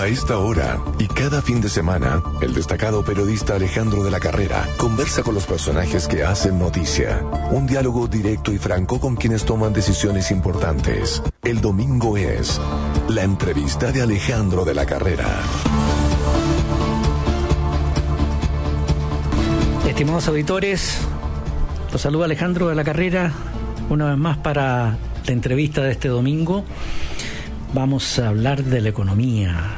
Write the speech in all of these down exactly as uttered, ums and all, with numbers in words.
A esta hora y cada fin de semana, el destacado periodista Alejandro de la Carrera conversa con los personajes que hacen noticia. Un diálogo directo y franco con quienes toman decisiones importantes. El domingo es la entrevista de Alejandro de la Carrera. Estimados auditores, los saluda Alejandro de la Carrera una vez más para la entrevista de este domingo. Vamos a hablar de la economía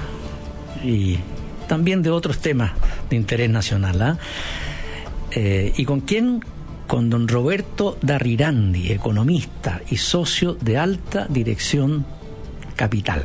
y también de otros temas de interés nacional. ¿eh? Eh, ¿Y con quién? Con don Roberto Darrirandi, economista y socio de Alta Dirección Capital.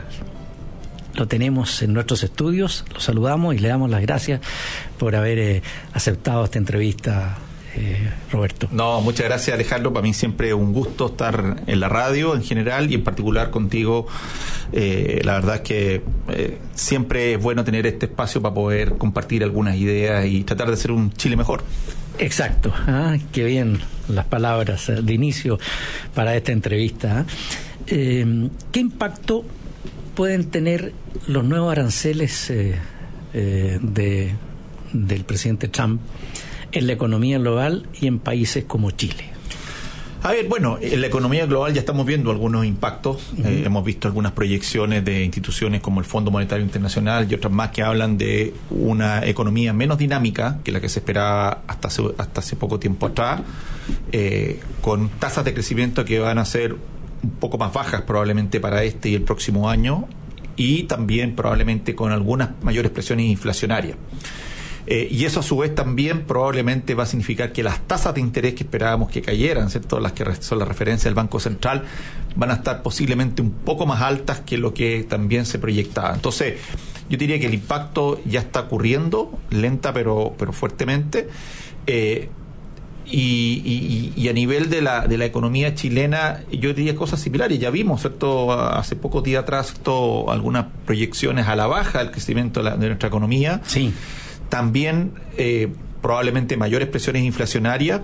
Lo tenemos en nuestros estudios, lo saludamos y le damos las gracias por haber eh, aceptado esta entrevista, eh, Roberto. No, muchas gracias, Alejandro. Para mí siempre es un gusto estar en la radio en general y en particular contigo. Eh, la verdad es que eh, siempre es bueno tener este espacio para poder compartir algunas ideas y tratar de hacer un Chile mejor. Exacto, ah, qué bien las palabras de inicio para esta entrevista. Eh, ¿Qué impacto pueden tener los nuevos aranceles eh, eh, de, del presidente Trump en la economía global y en países como Chile? A ver, bueno, en la economía global ya estamos viendo algunos impactos. Uh-huh. Eh, hemos visto algunas proyecciones de instituciones como el Fondo Monetario Internacional y otras más que hablan de una economía menos dinámica que la que se esperaba hasta hace, hasta hace poco tiempo atrás, eh, con tasas de crecimiento que van a ser un poco más bajas probablemente para este y el próximo año, y también probablemente con algunas mayores presiones inflacionarias. Eh, y eso a su vez también probablemente va a significar que las tasas de interés que esperábamos que cayeran, ¿cierto?, las que son la referencia del Banco Central, van a estar posiblemente un poco más altas que lo que también se proyectaba. Entonces, yo diría que el impacto ya está ocurriendo, lenta pero, pero fuertemente. Eh, Y, y, y a nivel de la de la economía chilena, yo diría cosas similares. Ya vimos, ¿cierto?, hace pocos días atrás, todo, algunas proyecciones a la baja del crecimiento de, la, de nuestra economía. Sí. También eh, probablemente mayores presiones inflacionarias.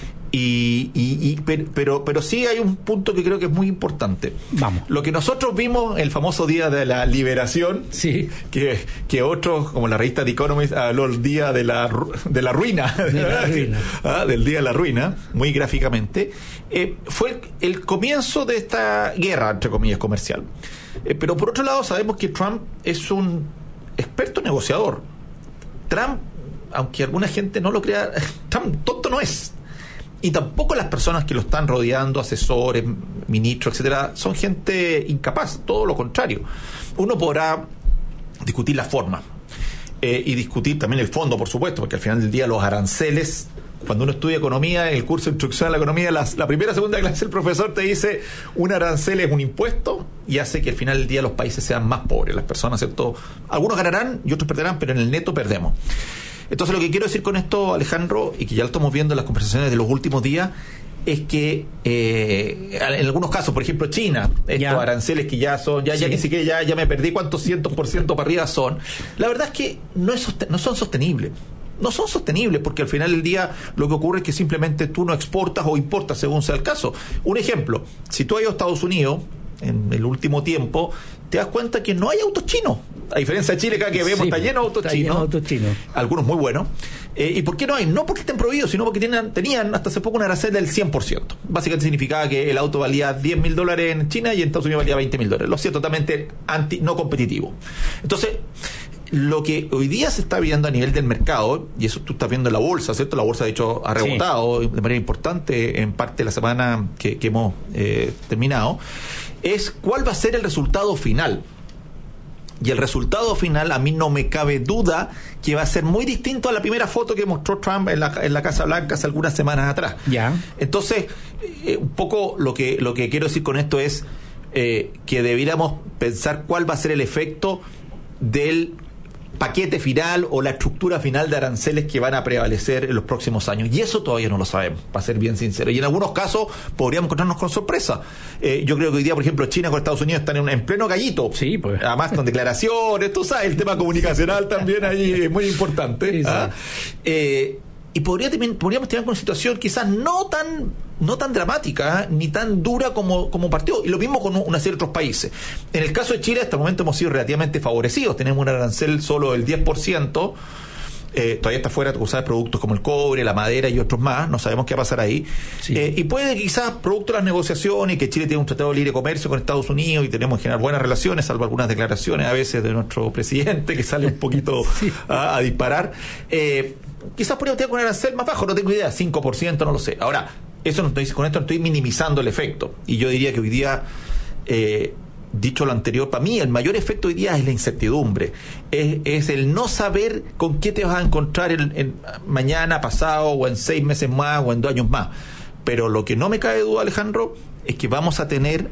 Y, y, y pero pero sí hay un punto que creo que es muy importante. Vamos. Lo que nosotros vimos el famoso día de la liberación, sí, que que otros, como la revista The Economist, habló el día de la de la ruina, de la ruina. ah, del día de la ruina, muy gráficamente, eh, fue el, el comienzo de esta guerra, entre comillas, comercial. Eh, pero por otro lado sabemos que Trump es un experto negociador. Trump, aunque alguna gente no lo crea, Trump tonto no es. Y tampoco las personas que lo están rodeando, asesores, ministros, etcétera, son gente incapaz, todo lo contrario. Uno podrá discutir la forma eh, y discutir también el fondo, por supuesto, porque al final del día los aranceles, cuando uno estudia economía, en el curso de introducción a la economía, las, la primera segunda clase el profesor te dice un arancel es un impuesto y hace que al final del día los países sean más pobres, las personas, ¿cierto? Algunos ganarán y otros perderán, pero en el neto perdemos. Entonces lo que quiero decir con esto, Alejandro, y que ya lo estamos viendo en las conversaciones de los últimos días, es que eh, en algunos casos, por ejemplo China, estos ya. aranceles que ya son, ya, sí. ya ni siquiera ya, ya me perdí cuántos cientos por ciento para arriba son, la verdad es que no, es sosten- no son sostenibles. No son sostenibles porque al final del día lo que ocurre es que simplemente tú no exportas o importas según sea el caso. Un ejemplo, si tú has ido a Estados Unidos en el último tiempo, te das cuenta que no hay autos chinos. A diferencia de Chile, acá que vemos, sí, está lleno de autos está chinos. Lleno de autos chinos. Algunos muy buenos. Eh, ¿Y por qué no hay? No porque estén prohibidos, sino porque tenían, tenían hasta hace poco una arancel del cien por ciento. Básicamente significaba que el auto valía diez mil dólares en China y en Estados Unidos valía veinte mil dólares. Lo hacía totalmente anti, no competitivo. Entonces, lo que hoy día se está viendo a nivel del mercado, y eso tú estás viendo en la bolsa, ¿cierto? La bolsa, de hecho, ha rebotado, sí, de manera importante en parte de la semana que, que hemos eh, terminado, es cuál va a ser el resultado final. Y el resultado final, a mí no me cabe duda que va a ser muy distinto a la primera foto que mostró Trump en la, en la Casa Blanca hace algunas semanas atrás. Ya. Entonces, eh, un poco lo que, lo que quiero decir con esto es eh, que debiéramos pensar cuál va a ser el efecto del paquete final o la estructura final de aranceles que van a prevalecer en los próximos años. Y eso todavía no lo sabemos, para ser bien sincero. Y en algunos casos podríamos encontrarnos con sorpresa. Eh, yo creo que hoy día, por ejemplo, China con Estados Unidos están en, en pleno gallito. Sí, pues. Además con declaraciones, tú sabes, el tema comunicacional también ahí es muy importante. Sí, sí. ¿Ah? Eh, y podría, podríamos tener una situación quizás no tan no tan dramática, ¿eh? ni tan dura como, como partió, y lo mismo con una serie de otros países. En el caso de Chile, hasta el momento hemos sido relativamente favorecidos, tenemos un arancel solo del diez por ciento. Eh, todavía está fuera de usar productos como el cobre, la madera y otros más, no sabemos qué va a pasar ahí. Sí. Eh, y puede que quizás producto de las negociaciones, que Chile tiene un tratado de libre comercio con Estados Unidos y tenemos que generar buenas relaciones, salvo algunas declaraciones a veces de nuestro presidente que sale un poquito sí. a, a disparar. Eh, quizás podríamos tener un arancel más bajo, no tengo idea, cinco por ciento, no lo sé. Ahora, eso no estoy, con esto no estoy minimizando el efecto. Y yo diría que hoy día... Eh, dicho lo anterior, para mí el mayor efecto hoy día es la incertidumbre, es, es el no saber con qué te vas a encontrar en, en mañana, pasado, o en seis meses más, o en dos años más. Pero lo que no me cabe duda, Alejandro, es que vamos a tener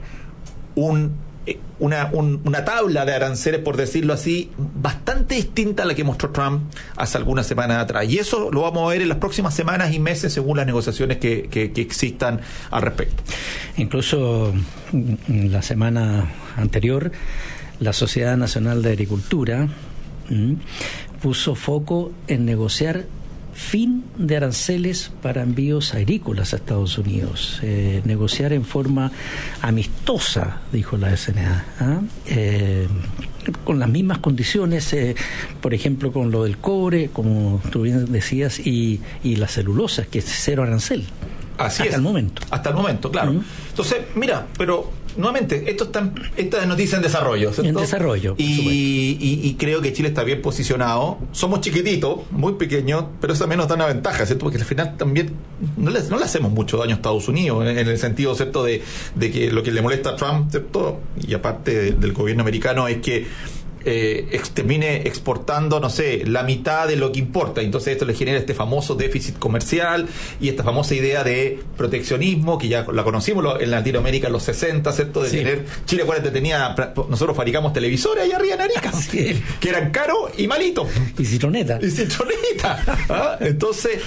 un Una, un, una tabla de aranceles, por decirlo así, bastante distinta a la que mostró Trump hace algunas semanas atrás. Y eso lo vamos a ver en las próximas semanas y meses según las negociaciones que, que, que existan al respecto. Incluso la semana anterior, la Sociedad Nacional de Agricultura ¿m? puso foco en negociar fin de aranceles para envíos agrícolas a Estados Unidos, eh, negociar en forma amistosa, dijo la S N A, ¿ah? eh, con las mismas condiciones, eh, por ejemplo con lo del cobre, como tú bien decías, y, y la celulosa, que es cero arancel. Así hasta es. el momento. Hasta el momento, claro. Uh-huh. Entonces, mira, pero nuevamente, esto está, esta es noticia en desarrollo, ¿cierto? En desarrollo. Y, y, y creo que Chile está bien posicionado. Somos chiquititos, muy pequeños, pero eso también nos da una ventaja, ¿cierto? Porque al final también no le, no le hacemos mucho daño a Estados Unidos, en, en el sentido, ¿cierto?, de, de que lo que le molesta a Trump, ¿cierto?, y aparte de, del gobierno americano, es que Eh, ex, termine exportando, no sé, la mitad de lo que importa. Entonces esto le genera este famoso déficit comercial y esta famosa idea de proteccionismo que ya la conocimos en Latinoamérica en los sesenta, ¿cierto? De sí. tener, Chile, acuérdate, tenía, nosotros fabricamos televisores allá arriba en Arica, sí. que eran caros y malitos. Y citroneta. Y citroneta. ¿Ah? Entonces,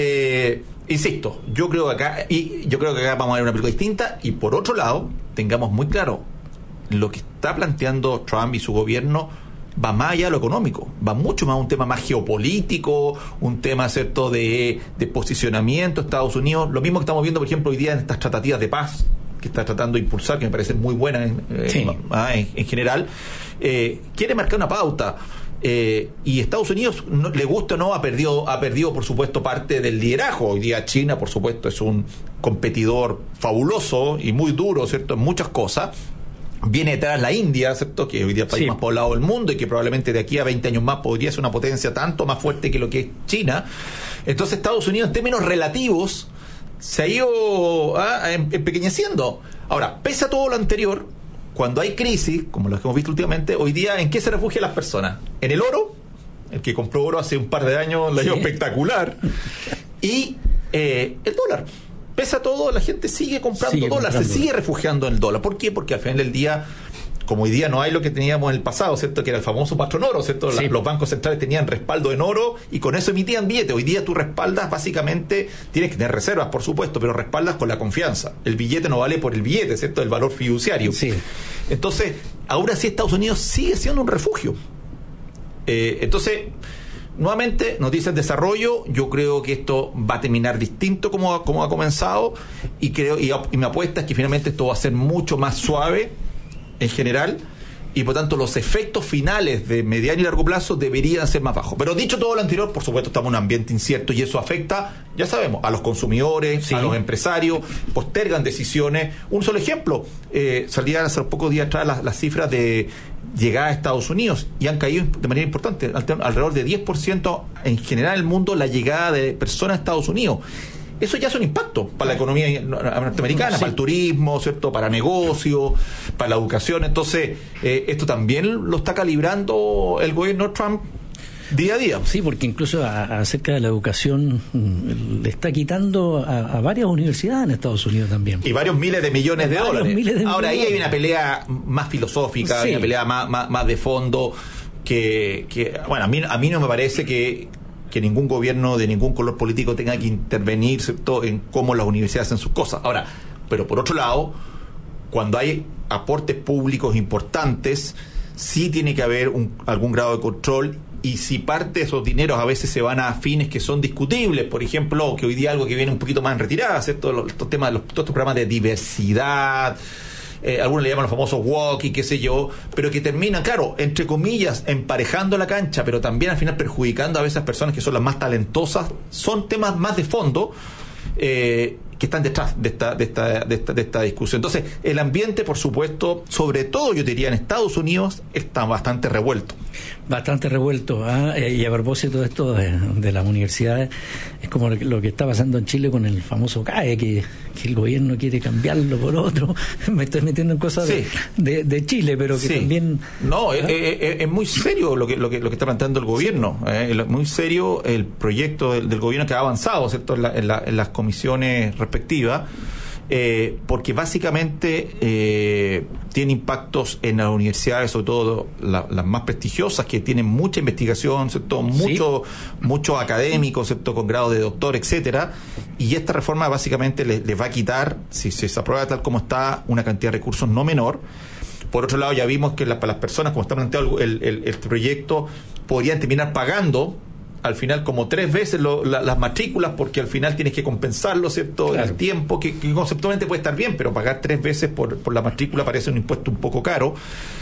eh, insisto, yo creo que acá, y yo creo que acá vamos a ver una película distinta, y por otro lado, tengamos muy claro, lo que está planteando Trump y su gobierno va más allá de lo económico, va mucho más a un tema más geopolítico, un tema, ¿cierto?, de, de posicionamiento de Estados Unidos, lo mismo que estamos viendo, por ejemplo, hoy día en estas tratativas de paz que está tratando de impulsar, que me parecen muy buenas eh, sí. en, en general, eh, quiere marcar una pauta. Eh, y Estados Unidos, no, le gusta o no, ha perdido, ha perdido por supuesto parte del liderazgo. Hoy día China, por supuesto, es un competidor fabuloso y muy duro, ¿cierto?, en muchas cosas. Viene detrás la India, ¿cierto?, que hoy día es el país sí. más poblado del mundo y que probablemente de aquí a veinte años más podría ser una potencia tanto más fuerte que lo que es China. Entonces Estados Unidos, en términos relativos, se ha ido ah, empequeñeciendo. Ahora, pese a todo lo anterior, cuando hay crisis, como las que hemos visto últimamente, hoy día, ¿en qué se refugian las personas? En el oro, el que compró oro hace un par de años, la dio sí. espectacular, y eh, el dólar. Pese a todo, la gente sigue comprando sigue dólar, comprando. se sigue refugiando en el dólar. ¿Por qué? Porque al final del día, como hoy día no hay lo que teníamos en el pasado, ¿cierto?, que era el famoso patrón oro, ¿cierto? Sí. La, los bancos centrales tenían respaldo en oro y con eso emitían billetes. Hoy día tú respaldas, básicamente, tienes que tener reservas, por supuesto, pero respaldas con la confianza. El billete no vale por el billete, ¿cierto?, el valor fiduciario. Sí. Entonces, ahora sí Estados Unidos sigue siendo un refugio. Eh, entonces... Nuevamente, noticias en desarrollo. Yo creo que esto va a terminar distinto como ha, como ha comenzado, y creo y, y mi apuesta es que finalmente esto va a ser mucho más suave en general, y por tanto los efectos finales de mediano y largo plazo deberían ser más bajos. Pero dicho todo lo anterior, por supuesto estamos en un ambiente incierto y eso afecta, ya sabemos, a los consumidores, sí. a los empresarios, postergan decisiones. Un solo ejemplo, eh, salían hace pocos días atrás las, las cifras de llegada a Estados Unidos y han caído de manera importante, alrededor de diez por ciento en general en el mundo la llegada de personas a Estados Unidos. Eso ya es un impacto para la economía norteamericana, sí. para el turismo, ¿cierto?, para negocios, para la educación. Entonces, eh, esto también lo está calibrando el gobierno Trump día a día. Sí, porque incluso a, acerca de la educación le está quitando a, a varias universidades en Estados Unidos también. Y varios miles de millones de varios dólares. Miles de Ahora millones. Ahí hay una pelea más filosófica, sí. hay una pelea más, más, más de fondo que, que bueno, a mí, a mí no me parece que que ningún gobierno de ningún color político tenga que intervenir, ¿cierto?, en cómo las universidades hacen sus cosas. Ahora, pero por otro lado, cuando hay aportes públicos importantes, sí tiene que haber un, algún grado de control y si parte de esos dineros a veces se van a fines que son discutibles, por ejemplo, que hoy día algo que viene un poquito más en retirada, ¿cierto? Los, estos temas, los, todos estos programas de diversidad, eh, algunos le llaman los famosos walkie, qué sé yo, pero que terminan, claro, entre comillas, emparejando la cancha, pero también al final perjudicando a veces a personas que son las más talentosas. Son temas más de fondo eh, que están detrás de esta, de esta, de esta, de esta discusión. Entonces, el ambiente, por supuesto, sobre todo yo diría en Estados Unidos, está bastante revuelto. Bastante revuelto. ¿ah? Y a propósito de esto de, de las universidades, es como lo que está pasando en Chile con el famoso C A E, que, que el gobierno quiere cambiarlo por otro. Me estoy metiendo en cosas sí. de, de, de Chile, pero que sí. también... No, ¿ah? es, es, es muy serio lo que, lo que, lo que está planteando el gobierno. Sí. Eh, es muy serio el proyecto del, del gobierno que ha avanzado, ¿cierto? En, la, en, la, en las comisiones respectivas. Eh, porque básicamente eh, tiene impactos en las universidades, sobre todo la, las más prestigiosas, que tienen mucha investigación, ¿cierto? Mucho, sí. muchos académicos, ¿cierto? Con grado de doctor, etcétera. Y esta reforma básicamente les, les va a quitar, si, si se aprueba tal como está, una cantidad de recursos no menor. Por otro lado, ya vimos que la, para las personas, como está planteado el, el, el proyecto, podrían terminar pagando al final como tres veces lo, la, las matrículas, porque al final tienes que compensarlo, ¿cierto? Claro. El tiempo, que, que conceptualmente puede estar bien, pero pagar tres veces por, por la matrícula parece un impuesto un poco caro.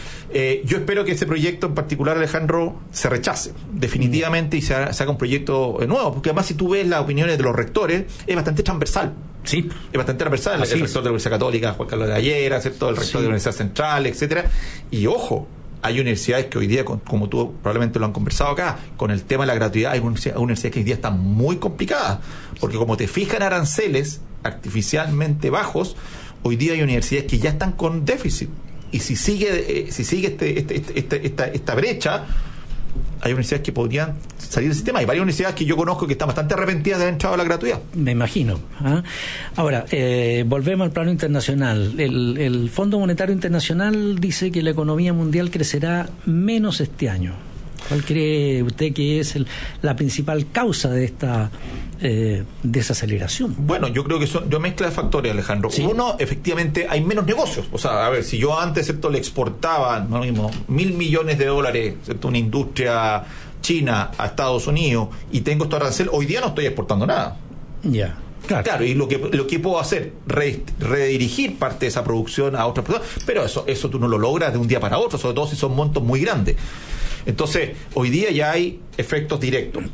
Eh, yo espero que ese proyecto en particular, Alejandro, se rechace definitivamente mm. y se haga, se haga un proyecto nuevo, porque además si tú ves las opiniones de los rectores, es bastante transversal. Sí. Es bastante transversal. Así el rector es. de la Universidad Católica, Juan Carlos de Gallera, ¿cierto? El rector sí. de la Universidad Central, etcétera. Y ojo, hay universidades que hoy día, como tú probablemente lo han conversado acá, con el tema de la gratuidad, hay universidades que hoy día están muy complicadas, porque como te fijan aranceles artificialmente bajos, hoy día hay universidades que ya están con déficit. Y si sigue eh, si sigue este, este, este, este, esta, esta brecha, hay universidades que podrían salir del sistema. Hay varias universidades que yo conozco que están bastante arrepentidas de haber entrado a la gratuidad. Me imagino. ¿ah? Ahora, eh, volvemos al plano internacional. El, el Fondo Monetario Internacional dice que la economía mundial crecerá menos este año. ¿Cuál cree usted que es el, la principal causa de esta eh, desaceleración? Bueno, yo creo que son yo mezcla de factores, Alejandro. ¿Sí? Uno, efectivamente, hay menos negocios. O sea, a ver, si yo antes, ¿cierto?, le exportaba, no lo mismo, mil millones de dólares, ¿cierto?, una industria china a Estados Unidos, y tengo estos aranceles, hoy día no estoy exportando nada. Ya. Yeah. Claro. claro, y lo que lo que puedo hacer, re, redirigir parte de esa producción a otras personas, pero eso eso tú no lo logras de un día para otro, sobre todo si son montos muy grandes. Entonces, hoy día ya hay efectos directos.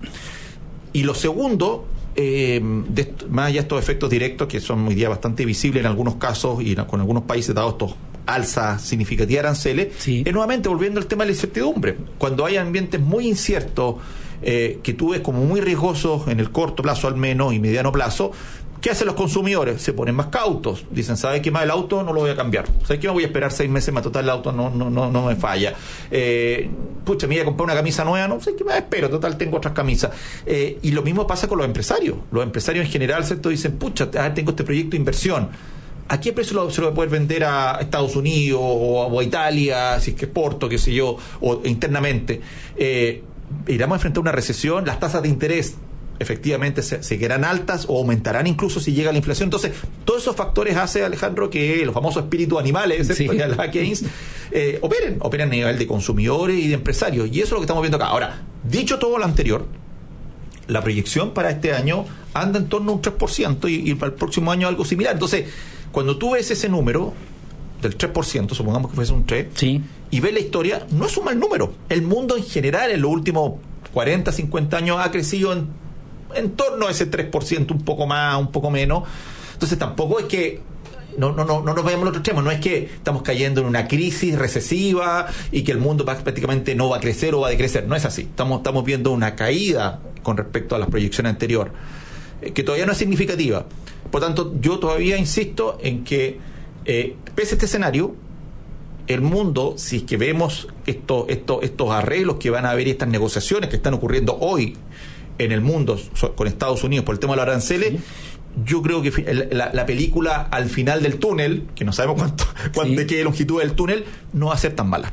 Y lo segundo, eh, de, más allá de estos efectos directos, que son hoy día bastante visibles en algunos casos y con algunos países, dados estos alzas significativas de aranceles, sí. es nuevamente volviendo al tema de la incertidumbre. Cuando hay ambientes muy inciertos, eh, que tú ves como muy riesgosos en el corto plazo al menos y mediano plazo, ¿qué hacen los consumidores? Se ponen más cautos. Dicen, ¿sabes qué más? El auto no lo voy a cambiar. ¿Sabes qué? Me voy a esperar seis meses para total el auto, no no no no me falla. Eh, pucha, me voy a comprar una camisa nueva, no sé qué más espero, total tengo otras camisas. Eh, y lo mismo pasa con los empresarios. Los empresarios en general, ¿cierto? Dicen, pucha, ah, tengo este proyecto de inversión. ¿A qué precio lo, se lo voy a poder vender a Estados Unidos o a, o a Italia, si es que exporto, qué sé yo, o internamente? Eh, iremos a enfrentar una recesión, las tasas de interés efectivamente se, se quedarán altas o aumentarán incluso si llega la inflación. Entonces, todos esos factores hacen, Alejandro, que los famosos espíritus animales, sí. la Keynes, eh, operen, operen a nivel de consumidores y de empresarios. Y eso es lo que estamos viendo acá. Ahora, dicho todo lo anterior, la proyección para este año anda en torno a un tres por ciento y, y para el próximo año algo similar. Entonces, cuando tú ves ese número del tres por ciento, supongamos que fuese un tres, sí. y ves la historia, no es un mal número. El mundo en general en los últimos cuarenta, cincuenta años ha crecido en en torno a ese tres por ciento, un poco más, un poco menos. Entonces tampoco es que no no no no nos vayamos al otro extremo, no es que estamos cayendo en una crisis recesiva y que el mundo prácticamente no va a crecer o va a decrecer, no es así. Estamos estamos viendo una caída con respecto a las proyecciones anteriores, eh, que todavía no es significativa. Por tanto, yo todavía insisto en que eh, pese a este escenario, el mundo, si es que vemos estos estos estos arreglos que van a haber y estas negociaciones que están ocurriendo hoy en el mundo con Estados Unidos por el tema de los aranceles, sí. yo creo que la, la película al final del túnel, que no sabemos cuánto, cuánto sí. de qué longitud del túnel, no va a ser tan mala.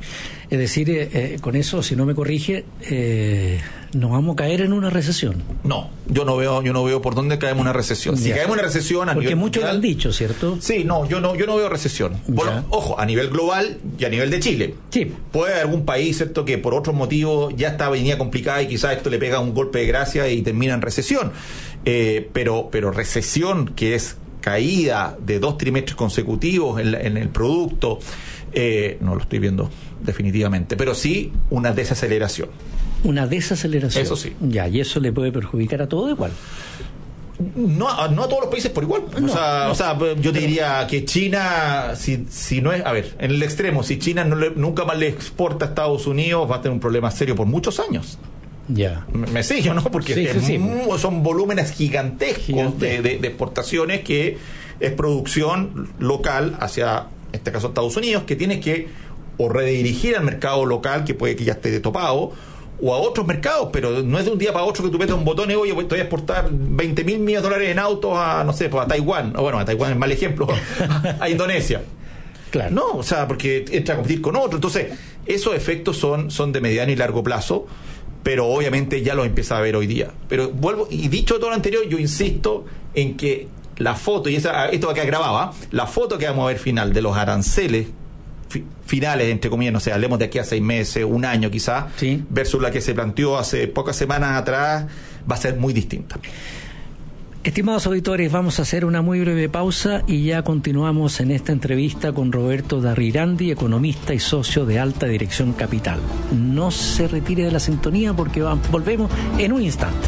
Es decir, eh, eh, con eso, si no me corrige, eh, nos vamos a caer en una recesión. No, yo no veo, yo no veo por dónde caemos en una recesión. Si Ya. caemos en una recesión a Porque nivel muchos lo mundial, han dicho, ¿cierto? Sí, no, yo no, yo no veo recesión. Bueno, ojo, a nivel global y a nivel de Chile. Sí. Puede haber algún país, ¿cierto?, que por otros motivos ya está venía complicada y quizás esto le pega un golpe de gracia y termina en recesión. Eh, pero, pero recesión, que es caída de dos trimestres consecutivos en, la, en el producto, eh, no lo estoy viendo definitivamente, pero sí una desaceleración. Una desaceleración. Eso sí. Ya, y eso le puede perjudicar a todo igual. No, a- no a todos los países por igual. No, o, sea, no. o sea, yo te diría que China, si, si no es, a ver, en el extremo, si China no le- nunca más le exporta a Estados Unidos, va a tener un problema serio por muchos años. Ya. Me, me sigo, ¿no? Porque Sí, es sí, sí. mu- son volúmenes gigantescos Gigantescos. de, de- de exportaciones que es producción local hacia, en este caso, Estados Unidos, que tiene que o redirigir al mercado local, que puede que ya esté topado, o a otros mercados, pero no es de un día para otro que tú metes un botón y oye, voy a exportar veinte mil millones de dólares en autos a, no sé, pues a Taiwán, o bueno, a Taiwán es mal ejemplo, a Indonesia. Claro. No, o sea, porque entra a competir con otro. Entonces, esos efectos son, son de mediano y largo plazo, pero obviamente ya los empieza a ver hoy día. Pero vuelvo, y dicho todo lo anterior, yo insisto en que la foto, y esa, esto va a quedar grabada, la foto que vamos a ver final de los aranceles fi- finales, entre comillas, no sé, hablemos de aquí a seis meses, un año quizás, Sí. versus la que se planteó hace pocas semanas atrás, va a ser muy distinta. Estimados auditores, vamos a hacer una muy breve pausa y ya continuamos en esta entrevista con Roberto Darrirandi, economista y socio de Alta Dirección Capital. No se retire de la sintonía porque va- volvemos en un instante.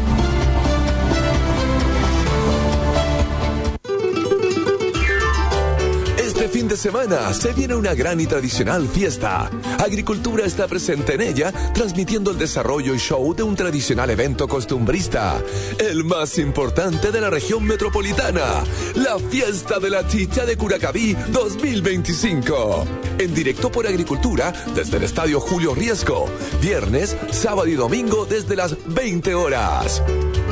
Este fin de semana se viene una gran y tradicional fiesta. Agricultura está presente en ella, transmitiendo el desarrollo y show de un tradicional evento costumbrista, el más importante de la región metropolitana, la Fiesta de la Chicha de Curacaví dos mil veinticinco. En directo por Agricultura desde el Estadio Julio Riesco, viernes, sábado y domingo desde las veinte horas.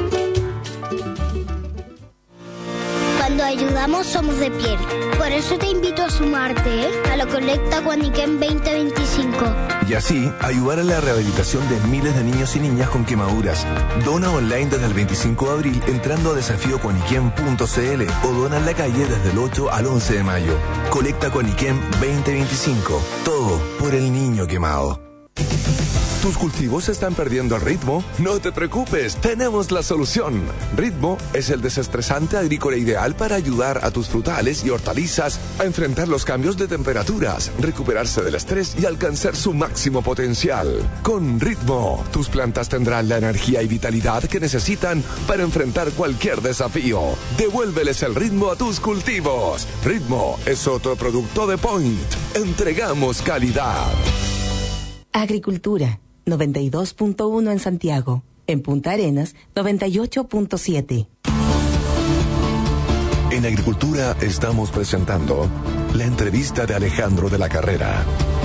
Cuando ayudamos somos de piel. Por eso te invito a sumarte, ¿eh? a la colecta Guaniquén veinte veinticinco. Y así, ayudar a la rehabilitación de miles de niños y niñas con quemaduras. Dona online desde el veinticinco de abril entrando a desafío cuaniquén punto c l o dona en la calle desde el ocho al once de mayo. Colecta Cuaniquén veinte veinticinco. Todo por el niño quemado. ¿Tus cultivos se están perdiendo el ritmo? No te preocupes, tenemos la solución. Ritmo es el desestresante agrícola ideal para ayudar a tus frutales y hortalizas a enfrentar los cambios de temperaturas, recuperarse del estrés y alcanzar su máximo potencial. Con Ritmo, tus plantas tendrán la energía y vitalidad que necesitan para enfrentar cualquier desafío. Devuélveles el ritmo a tus cultivos. Ritmo es otro producto de Point. Entregamos calidad. Agricultura, noventa y dos punto uno en Santiago. En Punta Arenas, noventa y ocho punto siete. En Agricultura estamos presentando la entrevista de Alejandro de la Carrera.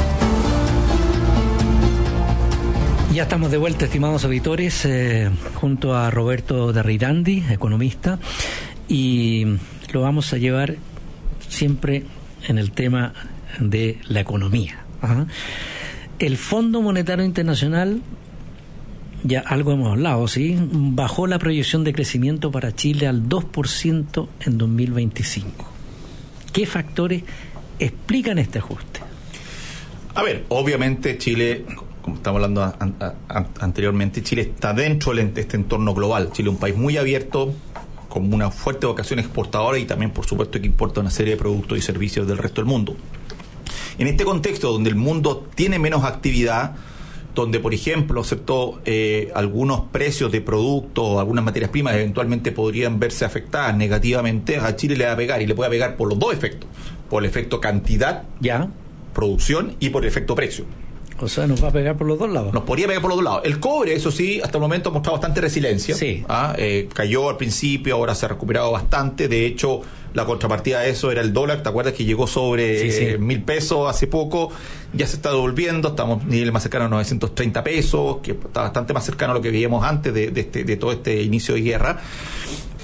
Ya estamos de vuelta, estimados auditores, eh, junto a Roberto Darrirandi, economista, y lo vamos a llevar siempre en el tema de la economía. Ajá. El Fondo Monetario Internacional, ya algo hemos hablado, ¿sí? Bajó la proyección de crecimiento para Chile al dos por ciento en dos mil veinticinco. ¿Qué factores explican este ajuste? A ver, obviamente Chile, como estamos hablando a, a, a, anteriormente, Chile está dentro de este entorno global. Chile es un país muy abierto, con una fuerte vocación exportadora y también, por supuesto, que importa una serie de productos y servicios del resto del mundo. En este contexto donde el mundo tiene menos actividad, donde, por ejemplo, ¿cierto? Eh, algunos precios de productos o algunas materias primas eventualmente podrían verse afectadas negativamente, a Chile le va a pegar, y le puede pegar por los dos efectos, por el efecto cantidad, Ya, producción, y por el efecto precio. o sea, nos va a pegar por los dos lados. Nos podría pegar por los dos lados. El cobre, eso sí, hasta el momento ha mostrado bastante resiliencia. Sí. ¿Ah? Eh, cayó al principio, ahora se ha recuperado bastante. De hecho, la contrapartida de eso era el dólar. ¿Te acuerdas que llegó sobre Sí, sí. eh, mil pesos hace poco? Ya se está devolviendo, estamos a nivel más cercano a novecientos treinta pesos, que está bastante más cercano a lo que veíamos antes de, de, este, de todo este inicio de guerra.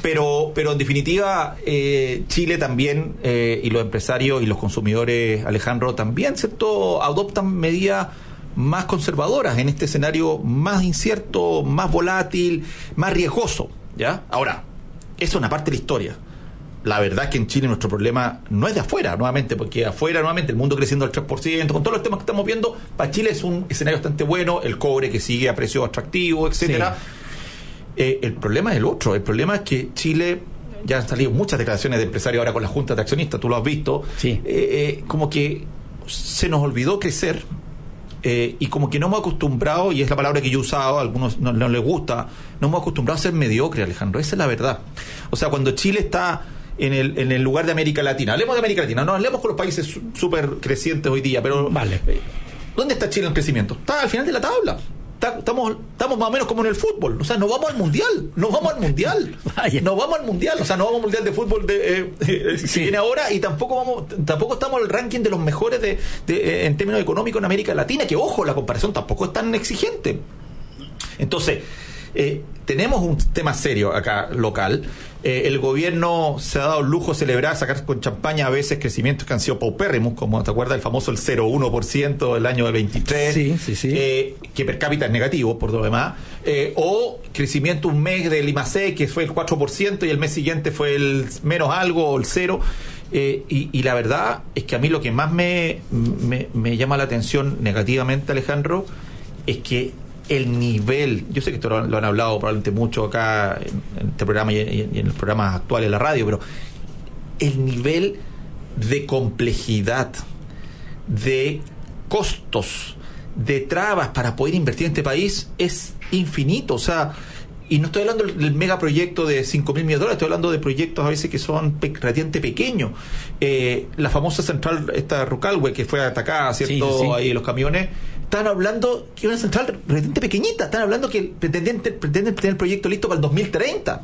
Pero, pero en definitiva, eh, Chile también, eh, y los empresarios y los consumidores, Alejandro, también, ¿cierto?, adoptan medidas más conservadoras en este escenario más incierto, más volátil, más riesgoso, ¿ya? Ahora, eso es una parte de la historia. La verdad es que en Chile nuestro problema no es de afuera, nuevamente, porque afuera, nuevamente, el mundo creciendo al tres por ciento, con todos los temas que estamos viendo, para Chile es un escenario bastante bueno, el cobre que sigue a precios atractivos, etcétera. Sí. Eh, el problema es el otro. El problema es que Chile, ya han salido muchas declaraciones de empresarios ahora con la Junta de Accionistas, tú lo has visto, sí. eh, eh, como que se nos olvidó crecer, eh, y como que no hemos acostumbrado, y es la palabra que yo he usado, a algunos no, no les gusta, no hemos acostumbrado a ser mediocre, Alejandro. Esa es la verdad. O sea, cuando Chile está en el, en el lugar de América Latina, hablemos de América Latina, no hablemos con los países súper crecientes hoy día, pero vale. ¿Dónde está Chile en crecimiento? Está al final de la tabla. Estamos, estamos más o menos como en el fútbol. O sea, no vamos al mundial. No vamos al mundial. Vaya. No vamos al mundial. O sea, no vamos al mundial de fútbol de, eh, eh, sí. que viene ahora, y tampoco vamos, tampoco estamos en el ranking de los mejores de, de, eh, en términos económicos en América Latina, que ojo, la comparación tampoco es tan exigente. Entonces, eh, tenemos un tema serio acá local. Eh, el gobierno se ha dado el lujo de celebrar, sacar con champaña a veces crecimientos que han sido paupérrimos, como te acuerdas el famoso el cero coma uno por ciento del año del veintitrés, sí, sí, sí. Eh, que per cápita es negativo por lo demás, eh, o crecimiento un mes del I M A C, que fue el cuatro por ciento, y el mes siguiente fue el menos algo o el cero. Eh, y, y la verdad es que a mí lo que más me, me, me llama la atención negativamente, Alejandro, es que el nivel, yo sé que esto lo, lo han hablado probablemente mucho acá en, en este programa y en, y en los programas actuales de la radio, pero el nivel de complejidad, de costos, de trabas para poder invertir en este país es infinito. O sea, y no estoy hablando del megaproyecto de cinco mil millones de dólares, estoy hablando de proyectos a veces que son pe- relativamente pequeños. Eh, la famosa central, esta Rucalwe, que fue atacada, ¿cierto? Sí, sí. Ahí los camiones. Están hablando que es una central relativamente pequeñita. Están hablando que pretenden, pretenden tener el proyecto listo para el dos mil treinta.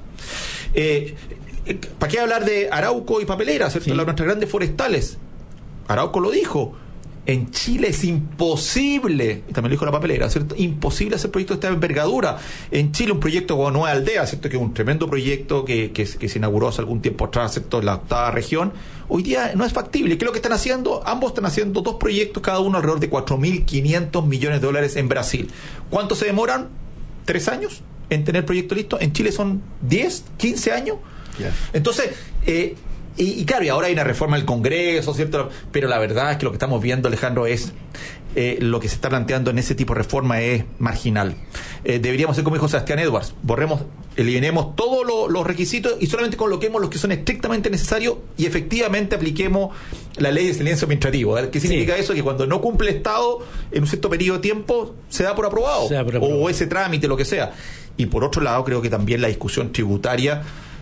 Eh, ¿Para qué hablar de Arauco y Papelera, ¿cierto? Sí. Las nuestras grandes forestales. Arauco lo dijo. En Chile es imposible, y también lo dijo la Papelera, ¿cierto?, imposible hacer proyectos de esta envergadura. En Chile un proyecto como Nueva Aldea, ¿cierto?, que es un tremendo proyecto que, que, que se inauguró hace algún tiempo atrás, ¿cierto?, en la octava región, hoy día no es factible. ¿Qué es lo que están haciendo? Ambos están haciendo dos proyectos, cada uno alrededor de cuatro mil quinientos millones de dólares en Brasil. ¿Cuánto se demoran? ¿Tres años en tener el proyecto listo? En Chile son diez, quince años. Yeah. Entonces, eh, Y, y claro, y ahora hay una reforma del Congreso, ¿cierto? Pero la verdad es que lo que estamos viendo, Alejandro, es eh, lo que se está planteando en ese tipo de reforma es marginal. Eh, deberíamos ser como dijo Sebastián Edwards, borremos, eliminemos todos lo, los requisitos y solamente coloquemos los que son estrictamente necesarios y efectivamente apliquemos la ley de silencio administrativo. ¿Qué significa sí. eso? Que cuando no cumple el Estado en un cierto periodo de tiempo, se da por aprobado, da por aprobado. O ese trámite, lo que sea. Y por otro lado, creo que también la discusión tributaria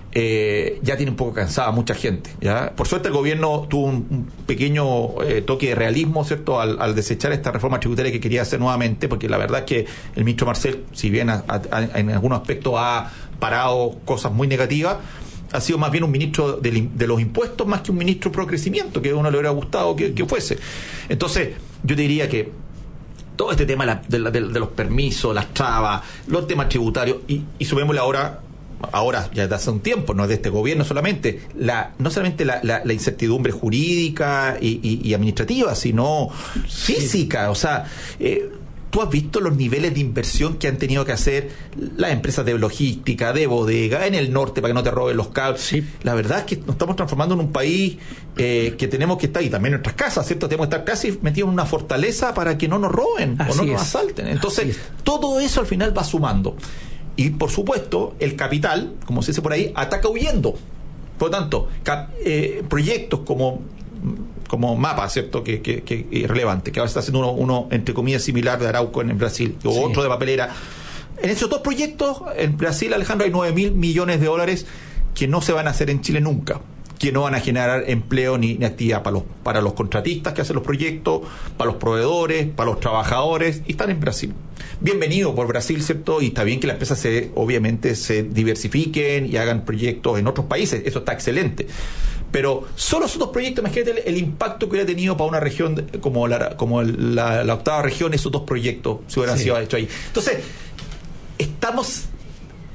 Eh, ya tiene un poco cansada a mucha gente, ¿ya? Por suerte el gobierno tuvo un, un pequeño eh, toque de realismo, ¿cierto?, al, al desechar esta reforma tributaria que quería hacer nuevamente, porque la verdad es que el ministro Marcel, si bien a, a, a, en algunos aspectos ha parado cosas muy negativas, ha sido más bien un ministro de, de los impuestos más que un ministro pro crecimiento, que a uno le hubiera gustado que, que fuese. Entonces, yo te diría que todo este tema de, la, de, de los permisos, las trabas, los temas tributarios, y, y subémosle ahora ahora ya de hace un tiempo, no es de este gobierno solamente, la no solamente la, la, la incertidumbre jurídica y, y, y administrativa, sino física. O sea, eh, tú has visto los niveles de inversión que han tenido que hacer las empresas de logística, de bodega, en el norte para que no te roben los cables. Sí. La verdad es que nos estamos transformando en un país eh, que tenemos que estar, y también en nuestras casas, ¿cierto? Tenemos que estar casi metidos en una fortaleza para que no nos roben Así o no nos es. asalten. Entonces, todo eso al final va sumando. Y por supuesto, el capital, como se dice por ahí, ataca huyendo. Por lo tanto, cap, eh, proyectos como, como Mapa, ¿cierto?, que, que, que es relevante, que ahora está haciendo uno, uno, entre comillas, similar de Arauco en, en Brasil, o sí. otro de Papelera. En esos dos proyectos, en Brasil, Alejandro, hay nueve mil millones de dólares que no se van a hacer en Chile nunca, que no van a generar empleo ni, ni actividad para los, para los contratistas que hacen los proyectos, para los proveedores, para los trabajadores, y están en Brasil. Bienvenido por Brasil, ¿cierto? Y está bien que las empresas se, obviamente se diversifiquen y hagan proyectos en otros países, eso está excelente. Pero solo esos dos proyectos, imagínate el, el impacto que hubiera tenido para una región de, como, la, como la, la octava región, esos dos proyectos se hubieran sí. sido hechos ahí. Entonces, estamos...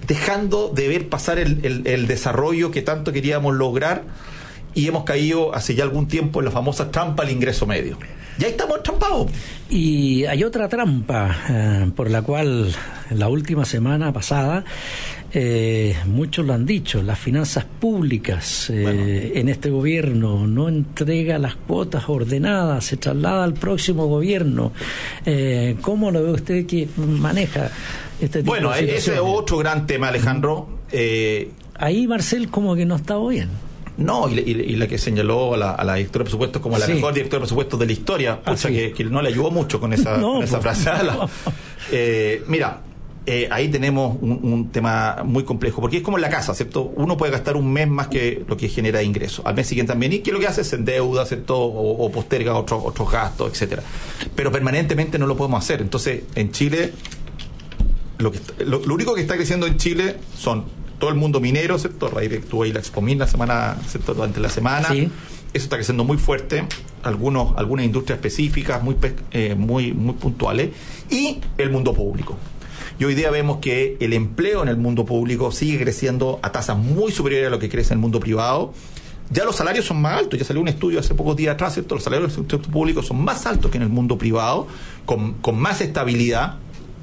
dejando de ver pasar el, el, el desarrollo que tanto queríamos lograr, y hemos caído hace ya algún tiempo en la famosa trampa al ingreso medio. Ya estamos entrampados. Y hay otra trampa eh, por la cual la última semana pasada eh, muchos lo han dicho: las finanzas públicas eh, bueno. en este gobierno no entrega las cuotas ordenadas, se traslada al próximo gobierno. Eh, ¿Cómo lo ve usted que maneja este tipo bueno, de situaciones? Ese es otro gran tema, Alejandro. Eh, Ahí Marcel como que no estaba bien. No, y, y, y la que señaló a la, a la directora de presupuestos como la sí. mejor directora de presupuestos de la historia, o sea, que, que no le ayudó mucho con esa, no, con esa pues, frase. No. Eh, mira, eh, ahí tenemos un, un tema muy complejo, porque es como en la casa, ¿cierto? Uno puede gastar un mes más que lo que genera ingresos, al mes siguiente también, y que lo que hace es endeuda, ¿cierto? O, o posterga otros otros gastos, etcétera. Pero permanentemente no lo podemos hacer. Entonces, en Chile, lo, que, lo, lo único que está creciendo en Chile son todo el mundo minero, ¿cierto? Estuvo ahí la Expomín la semana, ¿cierto? Durante la semana. Sí. Eso está creciendo muy fuerte. Algunos, algunas industrias específicas, muy, eh, muy, muy puntuales. Y el mundo público. Y hoy día vemos que el empleo en el mundo público sigue creciendo a tasas muy superiores a lo que crece en el mundo privado. Ya los salarios son más altos. Ya salió un estudio hace pocos días atrás, ¿cierto? Los salarios del sector público son más altos que en el mundo privado, con, con más estabilidad.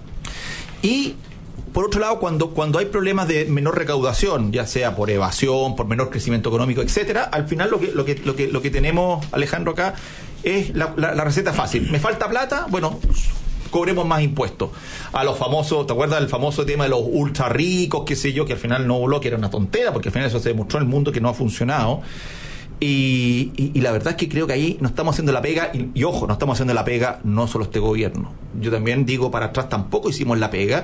Y por otro lado, cuando, cuando hay problemas de menor recaudación, ya sea por evasión, por menor crecimiento económico, etcétera, al final lo que, lo que, lo que, lo que tenemos, Alejandro, acá es la, la, la receta fácil. ¿Me falta plata? Bueno, cobremos más impuestos. A los famosos, ¿te acuerdas del famoso tema de los ultra ricos, qué sé yo, que al final no voló, que era una tontera, porque al final eso se demostró en el mundo que no ha funcionado? Y, y, y la verdad es que creo que ahí no estamos haciendo la pega, y, y ojo, no estamos haciendo la pega no solo este gobierno. Yo también digo, para atrás tampoco hicimos la pega.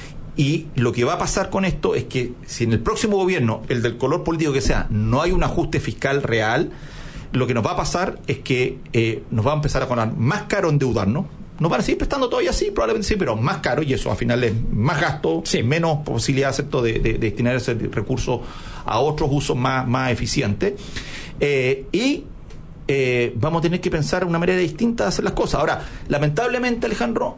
Y lo que va a pasar con esto es que si en el próximo gobierno, el del color político que sea, no hay un ajuste fiscal real, lo que nos va a pasar es que eh, nos va a empezar a poner más caro endeudarnos. Nos van a seguir prestando todavía sí, probablemente sí, pero más caro, y eso al final es más gasto, sí. menos posibilidad, ¿cierto?, de, de, de destinar ese recurso a otros usos más, más eficientes. Eh, y eh, vamos a tener que pensar una manera distinta de hacer las cosas. Ahora, lamentablemente, Alejandro,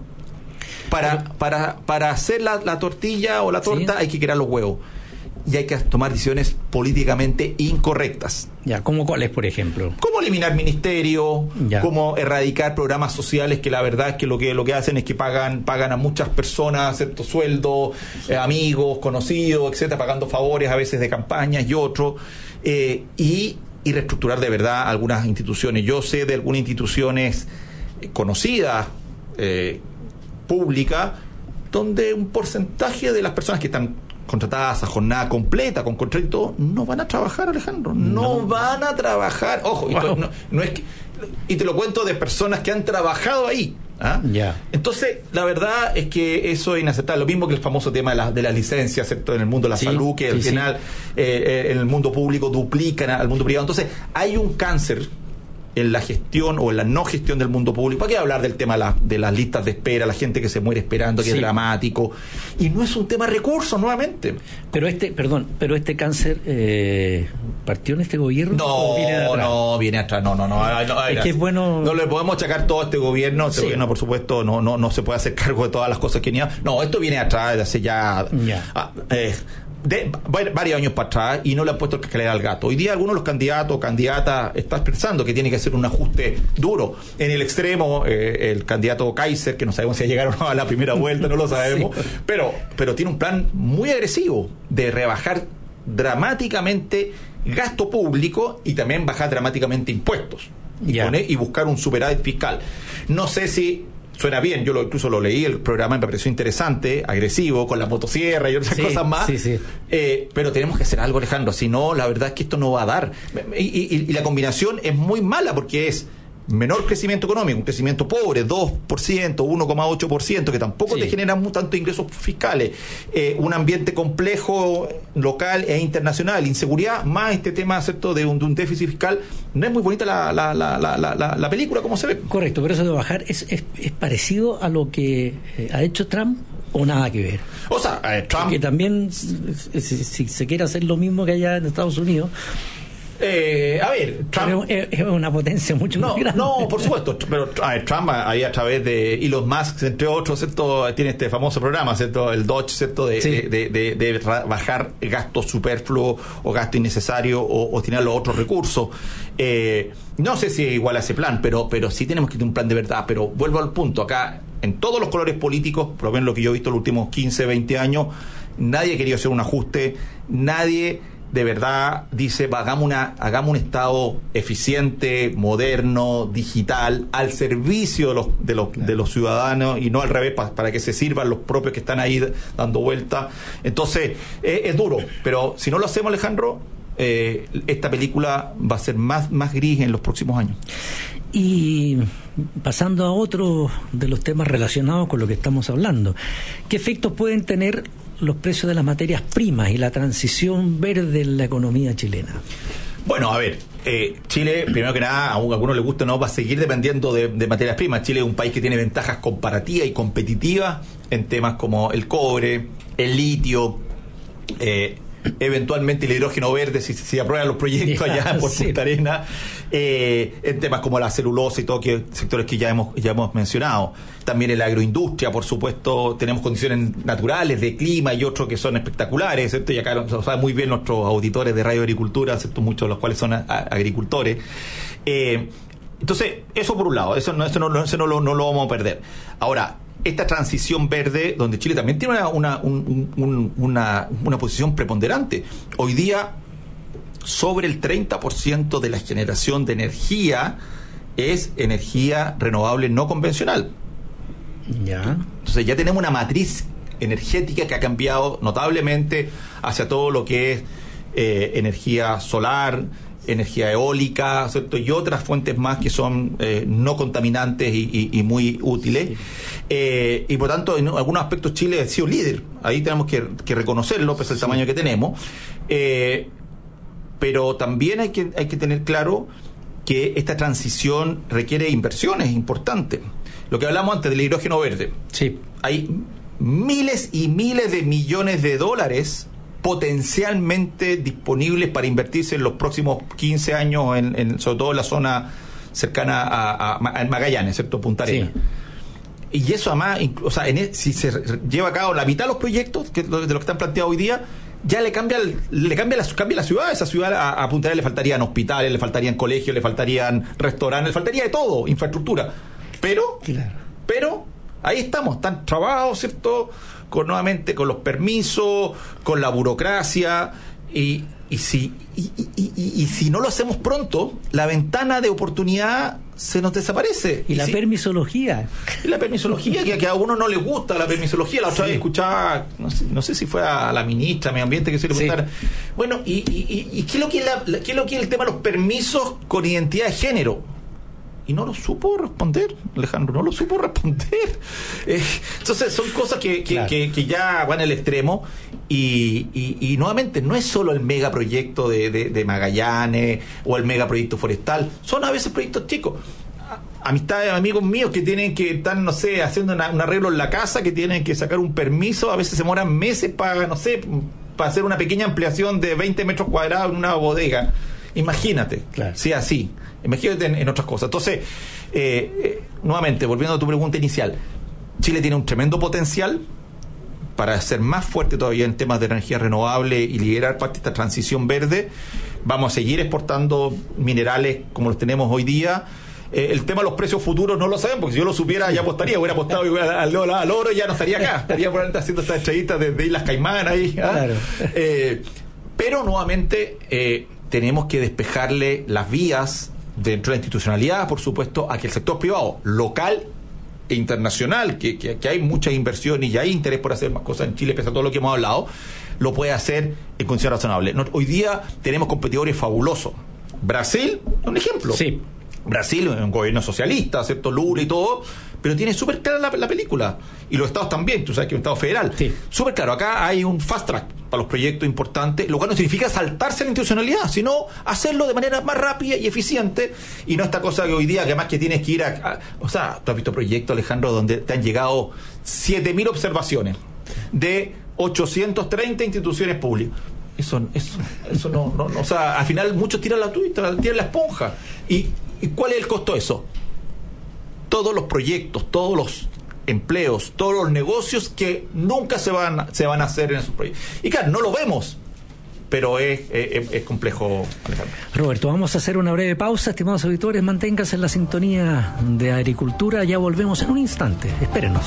Para, para, para hacer la, la tortilla o la torta, sí, hay que crear los huevos. Y hay que tomar decisiones políticamente incorrectas. Ya, ¿cómo cuáles, por ejemplo? Cómo eliminar ministerios, cómo erradicar programas sociales que la verdad es que lo que lo que hacen es que pagan pagan a muchas personas cierto sueldo, eh, amigos, conocidos, etcétera, pagando favores a veces de campañas y otros, eh, y, y reestructurar de verdad algunas instituciones. Yo sé de algunas instituciones conocidas, eh, públicas, donde un porcentaje de las personas que están contratadas a jornada completa, con contrato y todo, no van a trabajar, Alejandro, no, no van a trabajar, ojo, wow. esto no, no es que, y te lo cuento de personas que han trabajado ahí, ¿ah? Yeah. Entonces, la verdad es que eso es inaceptable, lo mismo que el famoso tema de, la, de las licencias, ¿cierto?, en el mundo de la sí, salud, que sí, al final sí. eh, en el mundo público duplican al mundo privado. Entonces, hay un cáncer en la gestión o en la no gestión del mundo público. ¿Para qué hablar del tema de, la, de las listas de espera, la gente que se muere esperando, que sí. es dramático? Y no es un tema de recursos, nuevamente. Pero este, perdón, pero este cáncer eh, partió en este gobierno. No, ¿o viene de atrás? no, viene atrás, no, no, no. no, no es que es bueno. No le podemos achacar todo a este gobierno. Este sí. gobierno, por supuesto, no, no, no se puede hacer cargo de todas las cosas que ni. No, esto viene atrás de hace ya. ya. Ah, eh, de varios años para atrás, y no le han puesto el cascabel al gato. Hoy día algunos de los candidatos o candidatas están pensando que tiene que hacer un ajuste duro. En el extremo, eh, el candidato Kaiser, que no sabemos si llegaron a la primera vuelta, no lo sabemos, sí. pero, pero tiene un plan muy agresivo de rebajar dramáticamente gasto público y también bajar dramáticamente impuestos y, yeah. poner, y buscar un superávit fiscal. No sé si suena bien, yo lo, incluso lo leí, el programa me pareció interesante, agresivo, con la motosierra y otras sí, cosas más, sí, sí. Eh, pero tenemos que hacer algo, Alejandro, si no, la verdad es que esto no va a dar. Y, y, y la combinación es muy mala, porque es menor crecimiento económico, un crecimiento pobre, dos por ciento, uno coma ocho por ciento, que tampoco sí. te genera tantos ingresos fiscales, eh, un ambiente complejo local e internacional, inseguridad, más este tema, ¿cierto?, de un, de un déficit fiscal. No es muy bonita la, la, la, la, la, la película, como se ve. Correcto, pero eso de bajar es, es, es parecido a lo que eh, ha hecho Trump, o nada que ver. O sea, eh, Trump... que también, si, si se quiere hacer lo mismo que allá en Estados Unidos, Eh, a ver, Trump es, es una potencia mucho no, más grande. No, por supuesto, pero a ver, Trump ahí a través de Elon Musk, entre otros, ¿cierto? Tiene este famoso programa, ¿cierto? El Dodge, ¿cierto? De, sí. de, de, de, de bajar gasto superfluo o gasto innecesario o, o tener los otros recursos. Eh, no sé si es igual a ese plan, pero, pero sí tenemos que tener un plan de verdad. Pero vuelvo al punto, acá, en todos los colores políticos, por lo menos lo que yo he visto en los últimos quince, veinte años, nadie ha querido hacer un ajuste, nadie de verdad dice, hagamos, una, hagamos un Estado eficiente, moderno, digital, al servicio de los, de los, claro. de los ciudadanos y no al revés, pa, para que se sirvan los propios que están ahí dando vueltas. Entonces, eh, es duro, pero si no lo hacemos, Alejandro, eh, esta película va a ser más, más gris en los próximos años. Y pasando a otro de los temas relacionados con lo que estamos hablando, ¿qué efectos pueden tener los precios de las materias primas y la transición verde en la economía chilena? Bueno, a ver, eh, Chile, primero que nada, a algunos les gusta, no va a seguir dependiendo de, de materias primas. Chile es un país que tiene ventajas comparativas y competitivas en temas como el cobre, el litio, eh, eventualmente el hidrógeno verde, si se si aprueban los proyectos yeah, allá por sí. Punta Arenas, eh, en temas como la celulosa y todo, que sectores que ya hemos ya hemos mencionado. También en la agroindustria, por supuesto, tenemos condiciones naturales de clima y otros que son espectaculares, ¿cierto? Y acá lo saben muy bien nuestros auditores de Radio Agricultura, ¿cierto? Muchos de los cuales son a, a, agricultores. Eh, entonces, eso por un lado, eso no, eso no, eso no, lo, no lo vamos a perder. Ahora, esta transición verde, donde Chile también tiene una, una, un, un, una, una posición preponderante. Hoy día, sobre el treinta por ciento de la generación de energía es energía renovable no convencional. Ya. Entonces ya tenemos una matriz energética que ha cambiado notablemente hacia todo lo que es eh, energía solar, energía eólica, ¿cierto? Y otras fuentes más que son eh, no contaminantes y, y, y muy útiles. Sí. Eh, y por tanto, en algunos aspectos Chile ha sido líder. Ahí tenemos que, que reconocerlo, pese al sí. tamaño que tenemos. Eh, pero también hay que, hay que tener claro que esta transición requiere inversiones importantes. Lo que hablamos antes del hidrógeno verde. Sí. Hay miles y miles de millones de dólares potencialmente disponibles para invertirse en los próximos quince años, en, en, sobre todo en la zona cercana a, a, a Magallanes, ¿cierto? Punta Arenas. Sí. Y eso además, o sea, en el, si se lleva a cabo la mitad de los proyectos que, de los que están planteados hoy día, ya le cambia le cambia la, cambia la ciudad. A esa ciudad a, a Punta Arenas le faltarían hospitales, le faltarían colegios, le faltarían restaurantes, le faltaría de todo, infraestructura. Pero, claro. pero ahí estamos, están trabajados, ¿cierto? Con nuevamente con los permisos, con la burocracia, y, y si y, y, y, y si no lo hacemos pronto, la ventana de oportunidad se nos desaparece. Y, y la si, permisología. Y la permisología, que, que a uno no le gusta la permisología. La otra sí. vez escuchaba, no sé, no sé si fue a la ministra de Medio Ambiente que se le preguntara. Sí. Bueno, y, y, y, y ¿qué es lo que es la, qué es lo que es el tema de los permisos con identidad de género? Y no lo supo responder, Alejandro, no lo supo responder. Eh, entonces son cosas que, que, claro. que, que ya van al extremo. Y, y, y nuevamente, no es solo el megaproyecto de, de, de Magallanes o el megaproyecto forestal, son a veces proyectos chicos. Amistades, amigos míos que tienen que estar, no sé, haciendo una, un arreglo en la casa, que tienen que sacar un permiso, a veces se demoran meses para, no sé, para hacer una pequeña ampliación de veinte metros cuadrados en una bodega. Imagínate, claro. si así, imagínate en, en otras cosas. Entonces, eh, eh, nuevamente, volviendo a tu pregunta inicial, Chile tiene un tremendo potencial para ser más fuerte todavía en temas de energía renovable y liderar parte de esta transición verde. Vamos a seguir exportando minerales como los tenemos hoy día. Eh, el tema de los precios futuros no lo saben, porque si yo lo supiera ya apostaría, hubiera apostado al, al, al oro y ya no estaría acá, estaría probablemente haciendo estas estrellitas de, de Islas Caimán ahí. ¿ah? Claro. Eh, pero nuevamente eh, tenemos que despejarle las vías dentro de la institucionalidad, por supuesto, a que el sector privado, local e internacional, que, que, que hay mucha inversión y ya hay interés por hacer más cosas en Chile, pese a todo lo que hemos hablado, lo puede hacer en condiciones razonables. No, hoy día tenemos competidores fabulosos. Brasil, un ejemplo. Sí. Brasil, un gobierno socialista, ¿cierto? Lula y todo, pero tiene súper clara la, la película. Y los estados también, tú sabes que es un estado federal. Sí. Súper claro, acá hay un fast track para los proyectos importantes, lo cual no significa saltarse la institucionalidad, sino hacerlo de manera más rápida y eficiente, y no esta cosa que hoy día, que además que tienes que ir a... a o sea, tú has visto proyectos, Alejandro, donde te han llegado siete mil observaciones de ochocientas treinta instituciones públicas. Eso, eso, eso no, no, no, o sea, al final muchos tiran la tuita, tiran la esponja. ¿Y, ¿Y cuál es el costo de eso? Todos los proyectos, todos los empleos, todos los negocios que nunca se van, se van a hacer en esos proyectos. Y claro, no lo vemos, pero es, es, es complejo, Alejandro. Roberto, vamos a hacer una breve pausa. Estimados auditores, manténganse en la sintonía de Agricultura. Ya volvemos en un instante. Espérenos.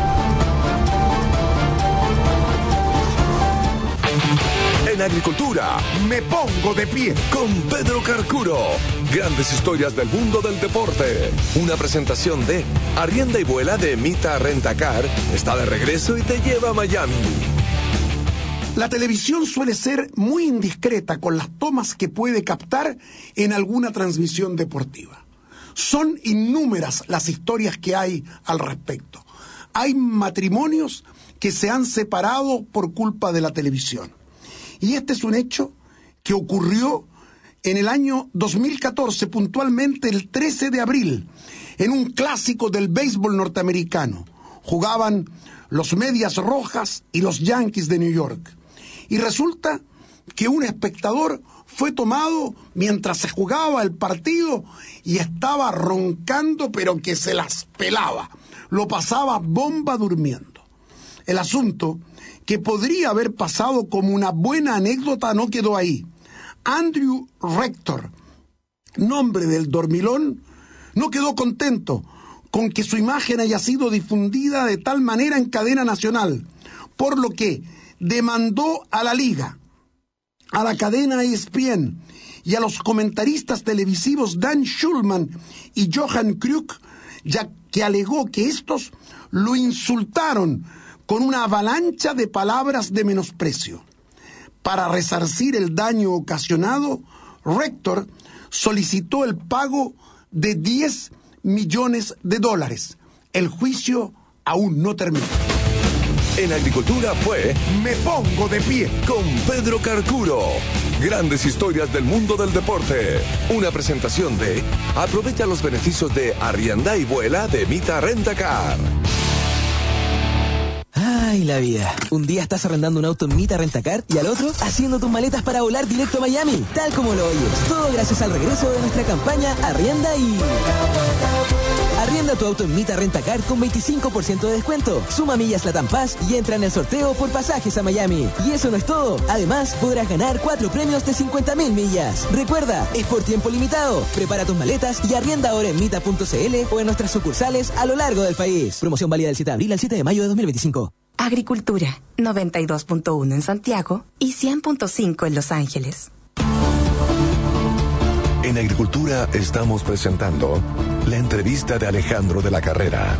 En Agricultura, me pongo de pie con Pedro Carcuro. Grandes historias del mundo del deporte. Una presentación de Arrienda y Vuela de Mita Rentacar. Está de regreso y te lleva a Miami. La televisión suele ser muy indiscreta con las tomas que puede captar en alguna transmisión deportiva. Son innúmeras las historias que hay al respecto. Hay matrimonios que se han separado por culpa de la televisión. Y este es un hecho que ocurrió en el año dos mil catorce, puntualmente el trece de abril, en un clásico del béisbol norteamericano. Jugaban los Medias Rojas y los Yankees de New York. Y resulta que un espectador fue tomado mientras se jugaba el partido y estaba roncando, pero que se las pelaba. Lo pasaba bomba durmiendo. El asunto, que podría haber pasado como una buena anécdota, no quedó ahí. Andrew Rector, nombre del dormilón, no quedó contento con que su imagen haya sido difundida de tal manera en cadena nacional, por lo que demandó a la liga, a la cadena E S P N y a los comentaristas televisivos Dan Schulman y Johan Kruk, ya que alegó que estos lo insultaron con una avalancha de palabras de menosprecio. Para resarcir el daño ocasionado, Rector solicitó el pago de diez millones de dólares. El juicio aún no terminó. En Agricultura fue Me Pongo de Pie con Pedro Carcuro. Grandes historias del mundo del deporte. Una presentación de aprovecha los beneficios de Arrienda y Vuela de Mita Rentacar. Ay, la vida. Un día estás arrendando un auto en Mita Rentacar y al otro haciendo tus maletas para volar directo a Miami. Tal como lo oyes. Todo gracias al regreso de nuestra campaña Arrienda y... Arrienda tu auto en Mita Rentacar con veinticinco por ciento de descuento. Suma millas Latam Pass y entra en el sorteo por pasajes a Miami. Y eso no es todo. Además, podrás ganar cuatro premios de cincuenta mil millas. Recuerda, es por tiempo limitado. Prepara tus maletas y arrienda ahora en mita punto c l o en nuestras sucursales a lo largo del país. Promoción válida del siete de abril al siete de mayo de dos mil veinticinco. Agricultura, noventa y dos punto uno en Santiago y cien punto cinco en Los Ángeles. En Agricultura estamos presentando la entrevista de Alejandro de la Carrera.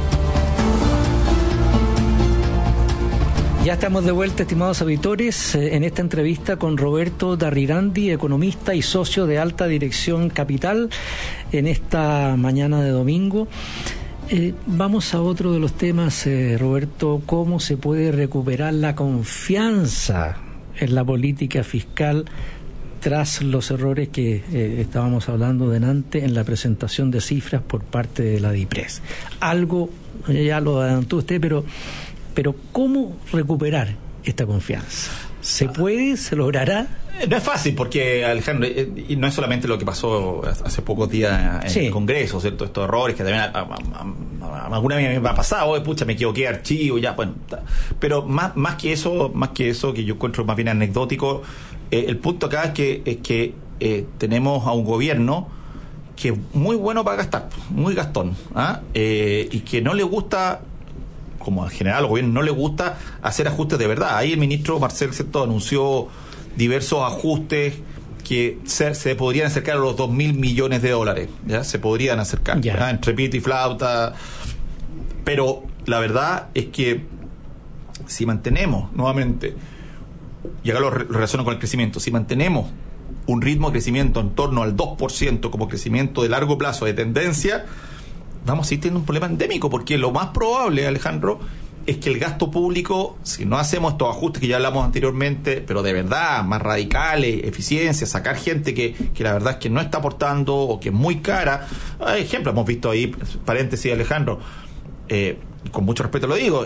Ya estamos de vuelta, estimados auditores, en esta entrevista con Roberto Darrirandi, economista y socio de Alta Dirección Capital, en esta mañana de domingo. Eh, vamos a otro de los temas, eh, Roberto, ¿cómo se puede recuperar la confianza en la política fiscal tras los errores que eh, estábamos hablando delante en la presentación de cifras por parte de la DIPRES? Algo, ya lo adelantó usted, pero, pero ¿cómo recuperar esta confianza? ¿Se puede? ¿Se logrará? No es fácil porque, Alejandro, y no es solamente lo que pasó hace pocos días en sí. el Congreso, ¿cierto? Estos errores que también a, a, a, a alguna vez me ha pasado, pucha, me equivoqué, archivo, ya, bueno. Pero más, más que eso, más que eso, que yo encuentro más bien anecdótico, eh, el punto acá es que, es que eh, tenemos a un gobierno que es muy bueno para gastar, muy gastón, ¿ah? eh, y que no le gusta, como en general al gobierno no le gusta hacer ajustes de verdad. Ahí el ministro Marcel Certo anunció diversos ajustes que se, se podrían acercar a los dos mil millones de dólares, ya se podrían acercar, ¿ya? Entre pito y flauta, pero la verdad es que si mantenemos nuevamente, y acá lo, re, lo relaciono con el crecimiento, si mantenemos un ritmo de crecimiento en torno al dos por ciento como crecimiento de largo plazo de tendencia, vamos a seguir teniendo un problema endémico, porque lo más probable, Alejandro, es que el gasto público, si no hacemos estos ajustes que ya hablamos anteriormente, pero de verdad, más radicales, eficiencia, sacar gente que, que la verdad es que no está aportando o que es muy cara. Hay ejemplos, hemos visto ahí, paréntesis, Alejandro, eh, con mucho respeto lo digo,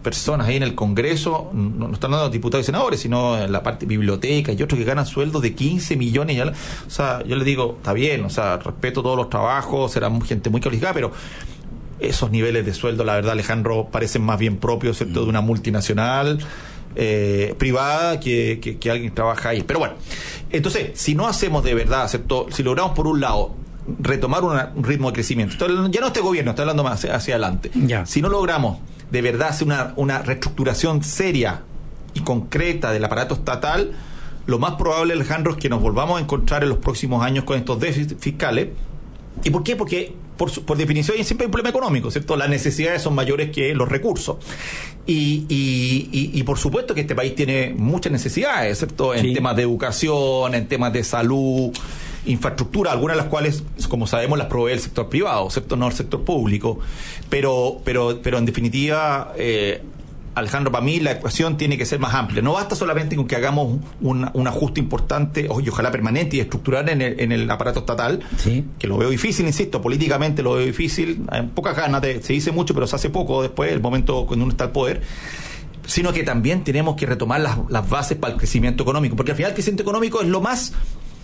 personas ahí en el Congreso, no, no están dando diputados y senadores, sino en la parte de biblioteca y otros que ganan sueldos de quince millones. Ya, o sea, yo les digo, está bien, o sea, respeto todos los trabajos, serán gente muy calificada, pero esos niveles de sueldo, la verdad, Alejandro, parecen más bien propios, ¿cierto?, de una multinacional eh, privada que, que, que alguien que trabaja ahí. Pero bueno, entonces, si no hacemos de verdad, ¿cierto?, si logramos por un lado retomar una, un ritmo de crecimiento, estoy, ya no este gobierno, estoy hablando más hacia, hacia adelante, ya. Si no logramos de verdad hacer una, una reestructuración seria y concreta del aparato estatal, lo más probable, Alejandro, es que nos volvamos a encontrar en los próximos años con estos déficits fiscales. ¿Y por qué? Porque por, por definición siempre hay un problema económico, ¿cierto? Las necesidades son mayores que los recursos. Y, y, y, y por supuesto que este país tiene muchas necesidades, ¿cierto? En sí. temas de educación, en temas de salud, infraestructura, algunas de las cuales, como sabemos, las provee el sector privado, ¿cierto? No el sector público. Pero, pero, pero en definitiva, eh, Alejandro, para mí la ecuación tiene que ser más amplia. No basta solamente con que hagamos un, un ajuste importante, y ojalá permanente y estructural en el, en el aparato estatal, sí. que lo veo difícil, insisto, políticamente lo veo difícil, hay pocas ganas, de, se dice mucho, pero se hace poco después, el momento cuando uno está al poder, sino que también tenemos que retomar las, las bases para el crecimiento económico, porque al final el crecimiento económico es lo más...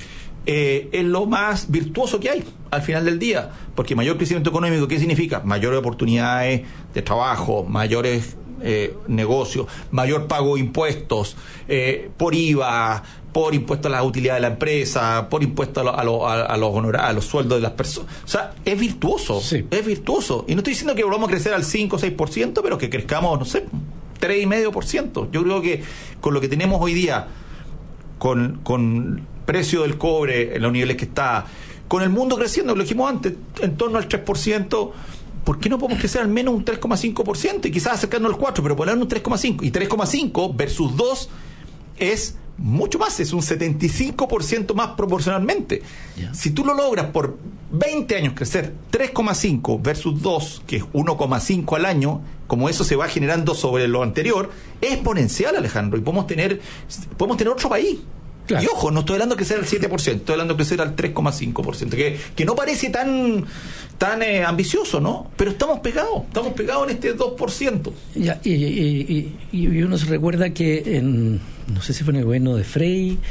Eh, es lo más virtuoso que hay al final del día, porque mayor crecimiento económico, ¿qué significa? Mayores oportunidades de trabajo, mayores eh, negocios, mayor pago de impuestos, eh, por I V A, por impuesto a las utilidades de la empresa, por impuesto a, lo, a, lo, a, a los honorarios, a los sueldos de las personas. O sea, es virtuoso, sí. es virtuoso. Y no estoy diciendo que volvamos a crecer al cinco o seis por ciento, pero que crezcamos, no sé, tres coma cinco por ciento. Yo creo que con lo que tenemos hoy día, con... con precio del cobre en los niveles que está, con el mundo creciendo, lo dijimos antes, en torno al tres por ciento, ¿por qué no podemos crecer al menos un tres coma cinco por ciento? Y quizás acercándonos al cuatro por ciento, pero poner un tres coma cinco por ciento. Y tres coma cinco por ciento versus dos es mucho más, es un setenta y cinco por ciento más proporcionalmente. Yeah. Si tú lo logras por veinte años crecer tres coma cinco versus dos, que es uno coma cinco al año, como eso se va generando sobre lo anterior, es exponencial, Alejandro, y podemos tener, podemos tener otro país. Claro. Y ojo, no estoy hablando de crecer al siete por ciento, estoy hablando de crecer al tres coma cinco por ciento, que, que no parece tan tan eh, ambicioso, ¿no? Pero estamos pegados, estamos pegados en este dos por ciento. Ya, y, y, y, y uno se recuerda que, en, no sé si fue en el gobierno de Frei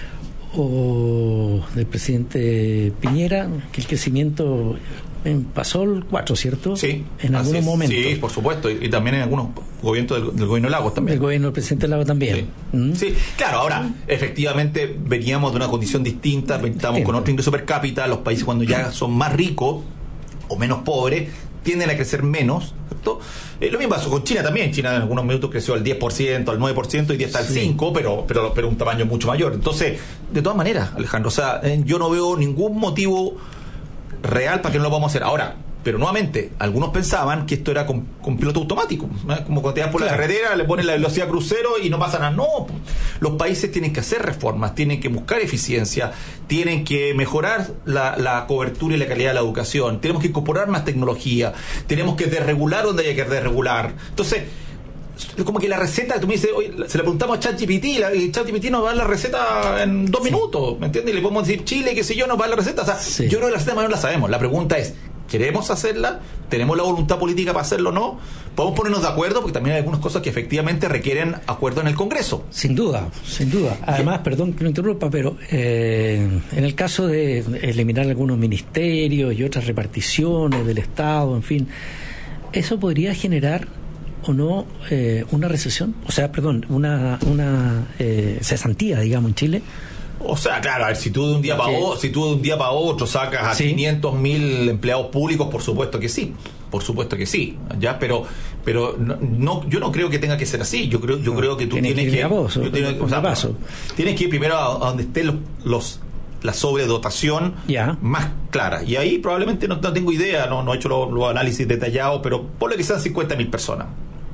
o del presidente Piñera, que el crecimiento pasó el cuatro, ¿cierto? Sí. En algunos es, momentos. Sí, por supuesto. Y, y también en algunos gobiernos del, del gobierno de Lagos también. El gobierno del presidente Lagos también. Sí. ¿Mm? sí. Claro, ahora, efectivamente, veníamos de una condición distinta, estábamos con otro ingreso per cápita. Los países, cuando ya son más ricos o menos pobres, tienden a crecer menos, ¿cierto? Eh, lo mismo pasó con China también. China en algunos minutos creció al diez por ciento, al nueve por ciento, y ya está al sí. cinco por ciento, pero, pero, pero un tamaño mucho mayor. Entonces, de todas maneras, Alejandro, o sea, eh, yo no veo ningún motivo real para que no lo vamos a hacer. Ahora, pero nuevamente, algunos pensaban que esto era con, con piloto automático, ¿no? Como cuando te vas por claro. la carretera, le pones la velocidad crucero y no pasa nada. No, los países tienen que hacer reformas, tienen que buscar eficiencia, tienen que mejorar la, la cobertura y la calidad de la educación, tenemos que incorporar más tecnología, tenemos que desregular donde haya que desregular. Entonces, es como que la receta, tú me dices, oye, se le preguntamos a ChatGPT y ChatGPT nos va a dar la receta en dos sí. minutos, ¿me entiendes? Y le podemos decir Chile, qué sé yo, nos va a dar la receta. O sea, sí. yo creo que la receta no la sabemos. La pregunta es, ¿queremos hacerla? ¿Tenemos la voluntad política para hacerlo o no? Podemos ponernos de acuerdo, porque también hay algunas cosas que efectivamente requieren acuerdo en el Congreso. Sin duda, sin duda. Además, ¿Qué? perdón que lo interrumpa, pero eh, en el caso de eliminar algunos ministerios y otras reparticiones del Estado, en fin, ¿eso podría generar o no eh, una recesión? O sea, perdón, una, una eh, cesantía, digamos, en Chile. O sea, claro, a ver, si tú de un día para otro, si tú de un día para otro sacas a sí. quinientos mil empleados públicos, por supuesto que sí, por supuesto que sí, ya, pero, pero no, no, yo no creo que tenga que ser así. Yo creo, yo creo que tú tienes, tienes que, ir vos, yo tengo, o sea, paso. tienes que ir primero a, a donde estén los, los la sobredotación yeah. más clara, y ahí probablemente no, no tengo idea, no, no he hecho los lo análisis detallados, pero ponle que sean cincuenta mil personas.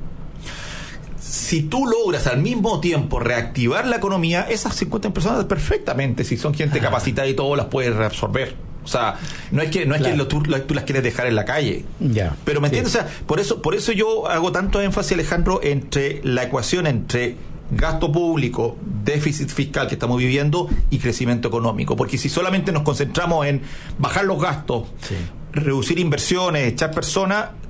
Si tú logras al mismo tiempo reactivar la economía, esas cincuenta personas perfectamente, si son gente ah. capacitada y todo, las puedes reabsorber. O sea, no es que no es claro. que lo, tú, lo, tú las quieres dejar en la calle. Ya. Pero me sí. entiendes, o sea, por eso, por eso yo hago tanto énfasis, Alejandro, entre la ecuación entre gasto público, déficit fiscal que estamos viviendo y crecimiento económico. Porque si solamente nos concentramos en bajar los gastos, sí. reducir inversiones, echar personas,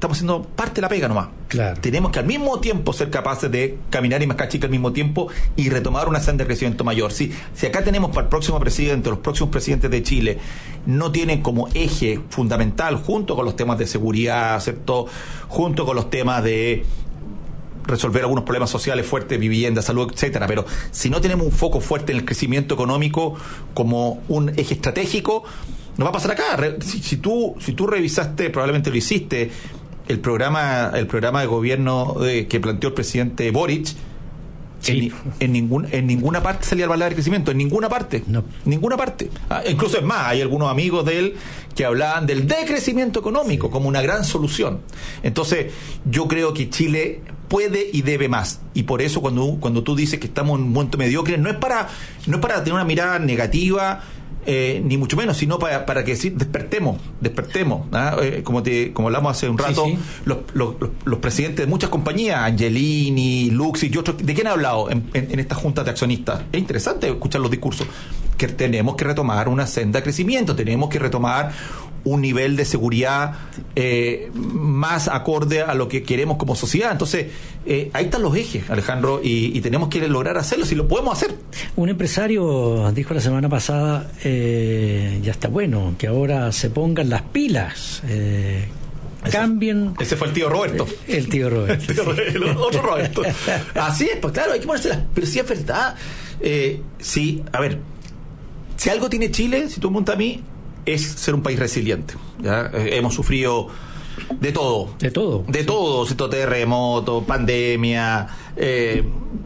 estamos haciendo parte de la pega nomás. Claro. Tenemos que al mismo tiempo ser capaces de caminar y mascar chicle al mismo tiempo y retomar una senda de crecimiento mayor. Si, si acá tenemos para el próximo presidente, los próximos presidentes de Chile, no tienen como eje fundamental, junto con los temas de seguridad, ¿cierto?, junto con los temas de resolver algunos problemas sociales fuertes, vivienda, salud, etcétera, pero si no tenemos un foco fuerte en el crecimiento económico como un eje estratégico, no va a pasar acá. Si, si tú si tú revisaste, probablemente lo hiciste, el programa el programa de gobierno de, que planteó el presidente Boric, sí. en, en ningún en ninguna parte salía el balance de crecimiento, en ninguna parte, no. ninguna parte. Ah, incluso es más, hay algunos amigos de él que hablaban del decrecimiento económico, sí, como una gran solución. Entonces, yo creo que Chile puede y debe más, y por eso cuando cuando tú dices que estamos en un momento mediocre, no es para no es para tener una mirada negativa, eh, ni mucho menos, sino para, para que sí, despertemos, despertemos, ¿ah? eh, como te como hablamos hace un rato, sí, sí. Los, los, los presidentes de muchas compañías, Angelini, Luxi y otros, ¿de quién han hablado en, en, en estas juntas de accionistas? Es interesante escuchar los discursos, que tenemos que retomar una senda de crecimiento, tenemos que retomar un nivel de seguridad eh, más acorde a lo que queremos como sociedad. Entonces, eh, ahí están los ejes, Alejandro, y, y tenemos que lograr hacerlo, si lo podemos hacer. Un empresario dijo la semana pasada, eh, ya está bueno, que ahora se pongan las pilas, eh, ese, cambien... Ese fue el tío Roberto. Eh, el tío Roberto. el, tío, el otro Roberto. Así es, pues claro, hay que ponerse las... Pero sí es verdad. Eh, sí, a ver, si algo tiene Chile, si tú me preguntas a mí, es ser un país resiliente. ¿Ya? Eh, hemos sufrido de todo. De todo. De sí. todo, ¿cierto? Terremoto, pandemia, eh,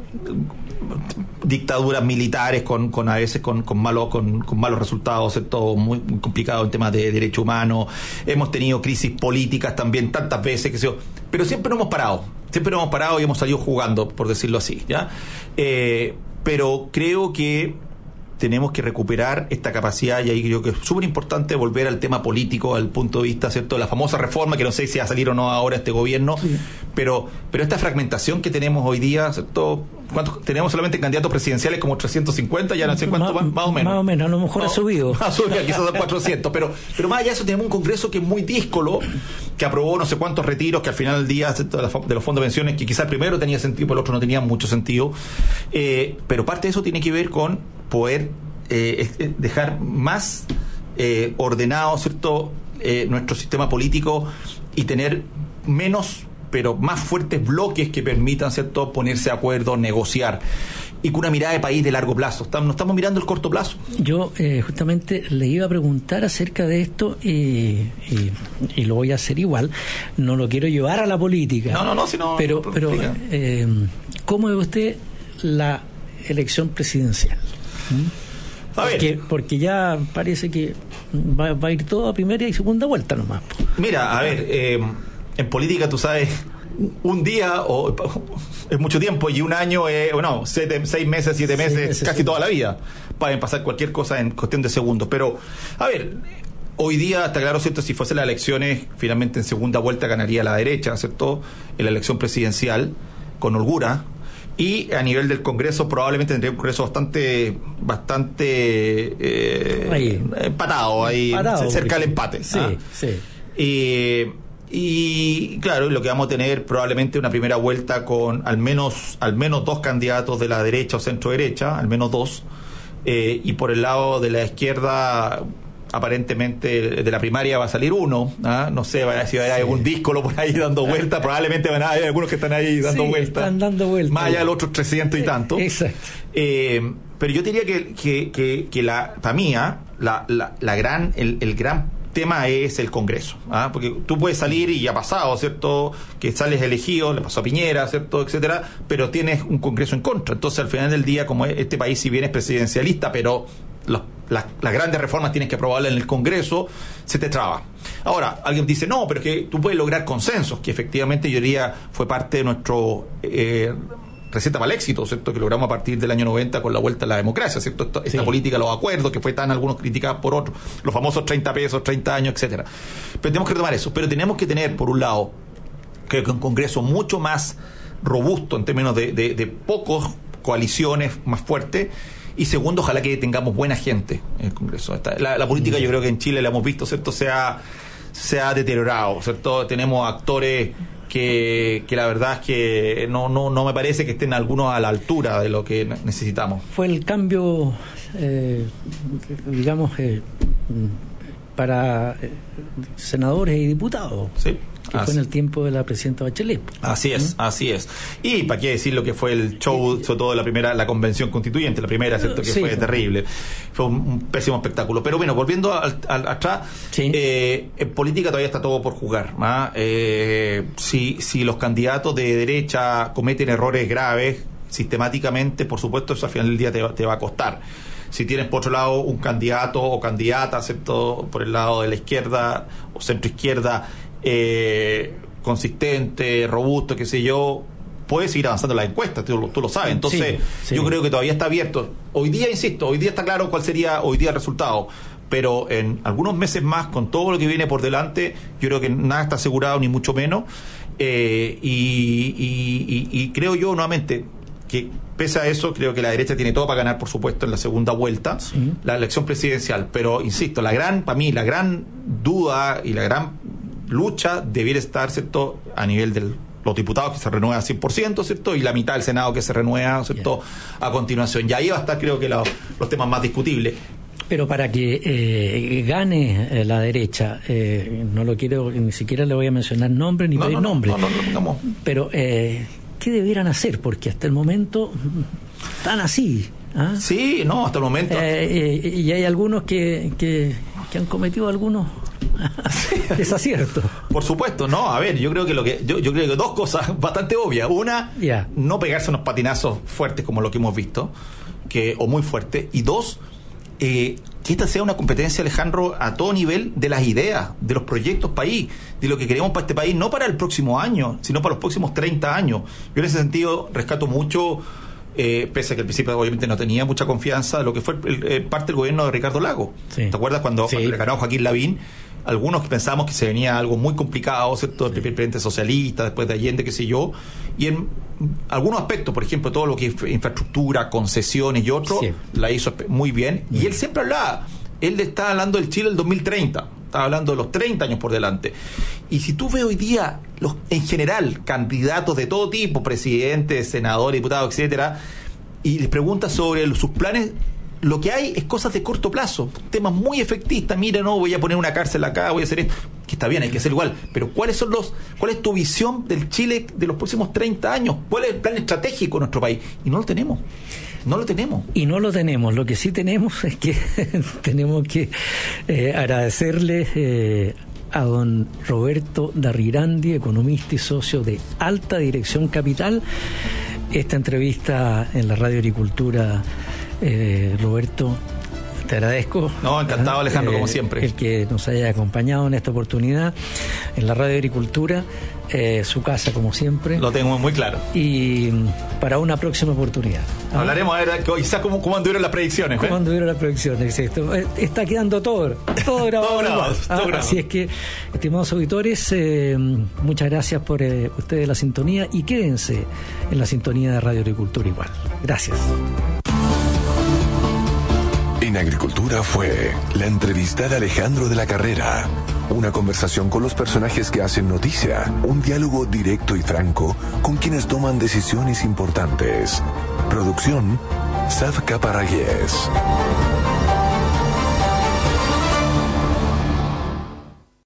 dictaduras militares con, con a veces con, con malos con, con malos resultados, ¿cierto? Muy, muy complicado en temas de derechos humanos. Hemos tenido crisis políticas también tantas veces, que sé yo, pero siempre no hemos parado. Siempre no hemos parado y hemos salido jugando, por decirlo así, ¿ya? Eh, pero creo que tenemos que recuperar esta capacidad, y ahí creo que es súper importante volver al tema político, al punto de vista, ¿cierto?, de la famosa reforma, que no sé si va a salir o no ahora este gobierno, sí. pero pero esta fragmentación que tenemos hoy día, ¿cierto? ¿Cuántos? Tenemos solamente candidatos presidenciales como trescientos cincuenta, ya no sé cuánto, más, más o menos. Más o menos, a lo mejor no, ha subido. Ha subido, quizás son cuatrocientos, pero, pero más allá de eso tenemos un Congreso que es muy díscolo, que aprobó no sé cuántos retiros, que al final del día, ¿cierto?, de los fondos de pensiones, que quizás el primero tenía sentido, pero el otro no tenía mucho sentido, eh, pero parte de eso tiene que ver con poder Eh, dejar más eh, ordenado, ¿cierto?, eh, nuestro sistema político, y tener menos pero más fuertes bloques que permitan, ¿cierto?, ponerse de acuerdo, negociar, y con una mirada de país de largo plazo. Estamos, no estamos mirando el corto plazo. Yo eh, justamente le iba a preguntar acerca de esto, y, y, y lo voy a hacer igual. No lo quiero llevar a la política. No, no, no, sino pero, pero eh, ¿cómo ve usted la elección presidencial? ¿Mm? Porque, porque ya parece que va, va a ir todo a primera y segunda vuelta nomás. Mira, a ver, eh, en política tú sabes, un día o es mucho tiempo, y un año es, bueno, siete, seis meses, siete meses, seis meses casi sí. toda la vida. Pueden pasar cualquier cosa en cuestión de segundos. Pero, a ver, hoy día está claro, ¿cierto? Si fuesen las elecciones, finalmente en segunda vuelta ganaría la derecha, ¿cierto?, en la elección presidencial, con holgura. Y a nivel del Congreso probablemente tendría un Congreso bastante bastante eh, ahí. empatado, ahí empatado, cerca del empate. Sí, ¿ah? sí. Y, y claro, lo que vamos a tener probablemente una primera vuelta con al menos al menos dos candidatos de la derecha o centro derecha, al menos dos, eh, y por el lado de la izquierda, aparentemente de la primaria va a salir uno, ¿ah? No sé si va a haber sí. algún díscolo por ahí dando vueltas, probablemente van a haber algunos que están ahí dando sí, vueltas, están dando vueltas, más allá de los otros trescientos y tanto. Exacto. Eh, pero yo diría que, que, que, que la, para mí, ¿ah? la, la, la gran, el, el gran tema es el Congreso, ¿ah? Porque tú puedes salir, y ya ha pasado, ¿cierto?, que sales elegido, le pasó a Piñera, ¿cierto?, etcétera, pero tienes un Congreso en contra. Entonces, al final del día, como este país, si bien es presidencialista, pero los Las, las grandes reformas tienes que aprobarlas en el Congreso, se te traba. Ahora, alguien dice, no, pero es que tú puedes lograr consensos, que efectivamente yo diría fue parte de nuestro eh, receta para el éxito, ¿cierto?, que logramos a partir del año noventa con la vuelta a la democracia, ¿cierto? Esta, esta sí. política, los acuerdos, que fue tan algunos criticados por otros, los famosos treinta pesos, treinta años, etcétera. Pero tenemos que retomar eso, pero tenemos que tener, por un lado, creo que un Congreso mucho más robusto en términos de, de, de pocos coaliciones más fuertes. Y segundo, ojalá que tengamos buena gente en el Congreso. Esta, la, la política, yo creo que en Chile la hemos visto, ¿cierto? Se ha, se ha deteriorado, ¿cierto? Tenemos actores que, que la verdad es que no, no, no me parece que estén algunos a la altura de lo que necesitamos. Fue el cambio, eh, digamos, eh, para eh, senadores y diputados. Sí. Que Así. fue en el tiempo de la presidenta Bachelet. Así es, ¿Mm? así es. Y para qué decir lo que fue el show, sobre todo la primera, la convención constituyente, la primera, ¿cierto? Que sí. fue terrible. Fue un, un pésimo espectáculo. Pero bueno, volviendo al, al, atrás, sí. eh, en política todavía está todo por jugar. ¿ah? Eh, si, si los candidatos de derecha cometen errores graves, sistemáticamente, por supuesto, eso al final del día te, te va a costar. Si tienes por otro lado un candidato o candidata, ¿cierto? Por el lado de la izquierda o centro izquierda, Eh, consistente, robusto, qué sé yo, puede seguir avanzando en las encuestas, tú, tú lo sabes. Entonces, sí, sí. yo creo que todavía está abierto. Hoy día, insisto, hoy día está claro cuál sería hoy día el resultado, pero en algunos meses más, con todo lo que viene por delante, yo creo que nada está asegurado, ni mucho menos. Eh, y, y, y, y creo yo, nuevamente, que pese a eso, creo que la derecha tiene todo para ganar, por supuesto, en la segunda vuelta, sí. la elección presidencial. Pero, insisto, la gran, para mí, la gran duda y la gran lucha debiera estar, ¿cierto?, a nivel de los diputados, que se renueva cien por ciento, ¿cierto?, y la mitad del Senado que se renueva, ¿cierto?, yeah. a continuación. Y ahí va a estar, creo que, la, los temas más discutibles. Pero para que eh, gane eh, la derecha, eh, no lo quiero, ni siquiera le voy a mencionar nombre ni no, pedir no, no, nombre. No, no, no, no, pero, eh, ¿qué debieran hacer? Porque hasta el momento están así. ¿Ah? Sí, no, hasta el momento. Eh, eh, y hay algunos que, que, que han cometido algunos desaciertos. Por supuesto, no, a ver, yo creo que lo que yo, yo creo que dos cosas bastante obvias. Una, yeah. no pegarse unos patinazos fuertes como lo que hemos visto, que o muy fuertes, y dos, eh, que esta sea una competencia, Alejandro, a todo nivel de las ideas, de los proyectos país, de lo que queremos para este país, no para el próximo año, sino para los próximos treinta años. Yo en ese sentido rescato mucho, Eh, pese a que al principio obviamente no tenía mucha confianza, lo que fue el, el, parte del gobierno de Ricardo Lagos. Sí. ¿Te acuerdas cuando, sí. cuando le ganó Joaquín Lavín? Algunos que pensábamos que se venía algo muy complicado, ¿cierto? Sí. El presidente socialista, después de Allende, qué sé yo. Y en algunos aspectos, por ejemplo, todo lo que es infraestructura, concesiones y otros, sí. la hizo muy bien. Sí. Y él siempre hablaba, él estaba hablando del Chile del dos mil treinta. Estaba hablando de los treinta años por delante. Y si tú ves hoy día, los en general, candidatos de todo tipo, presidentes, senadores, diputados, etcétera, y les preguntas sobre sus planes, lo que hay es cosas de corto plazo, temas muy efectistas. Mira, no, voy a poner una cárcel acá, voy a hacer esto, que está bien, hay que hacer igual, pero ¿cuáles son los, cuál es tu visión del Chile de los próximos treinta años? ¿Cuál es el plan estratégico de nuestro país? Y no lo tenemos. No lo tenemos. Y no lo tenemos. Lo que sí tenemos es que tenemos que eh, agradecerle eh, a don Roberto Darrirandi, economista y socio de Alta Dirección Capital, esta entrevista en la Radio Agricultura. Eh, Roberto, te agradezco. No, encantado, Alejandro, eh, como siempre. El que nos haya acompañado en esta oportunidad en la Radio Agricultura, eh, su casa, como siempre. Lo tengo muy claro. Y para una próxima oportunidad. ¿Ah? Hablaremos a ver quizás cómo, cómo anduvieron las predicciones. ¿Cómo ¿eh? anduvieron las predicciones? Esto, está quedando todo, todo grabado. todo grabado, ah, todo grabado. Así es que, estimados auditores, eh, muchas gracias por eh, ustedes la sintonía y quédense en la sintonía de Radio Agricultura igual. Gracias. En Agricultura fue la entrevista de Alejandro de la Carrera. Una conversación con los personajes que hacen noticia. Un diálogo directo y franco con quienes toman decisiones importantes. Producción, Safka Paragués.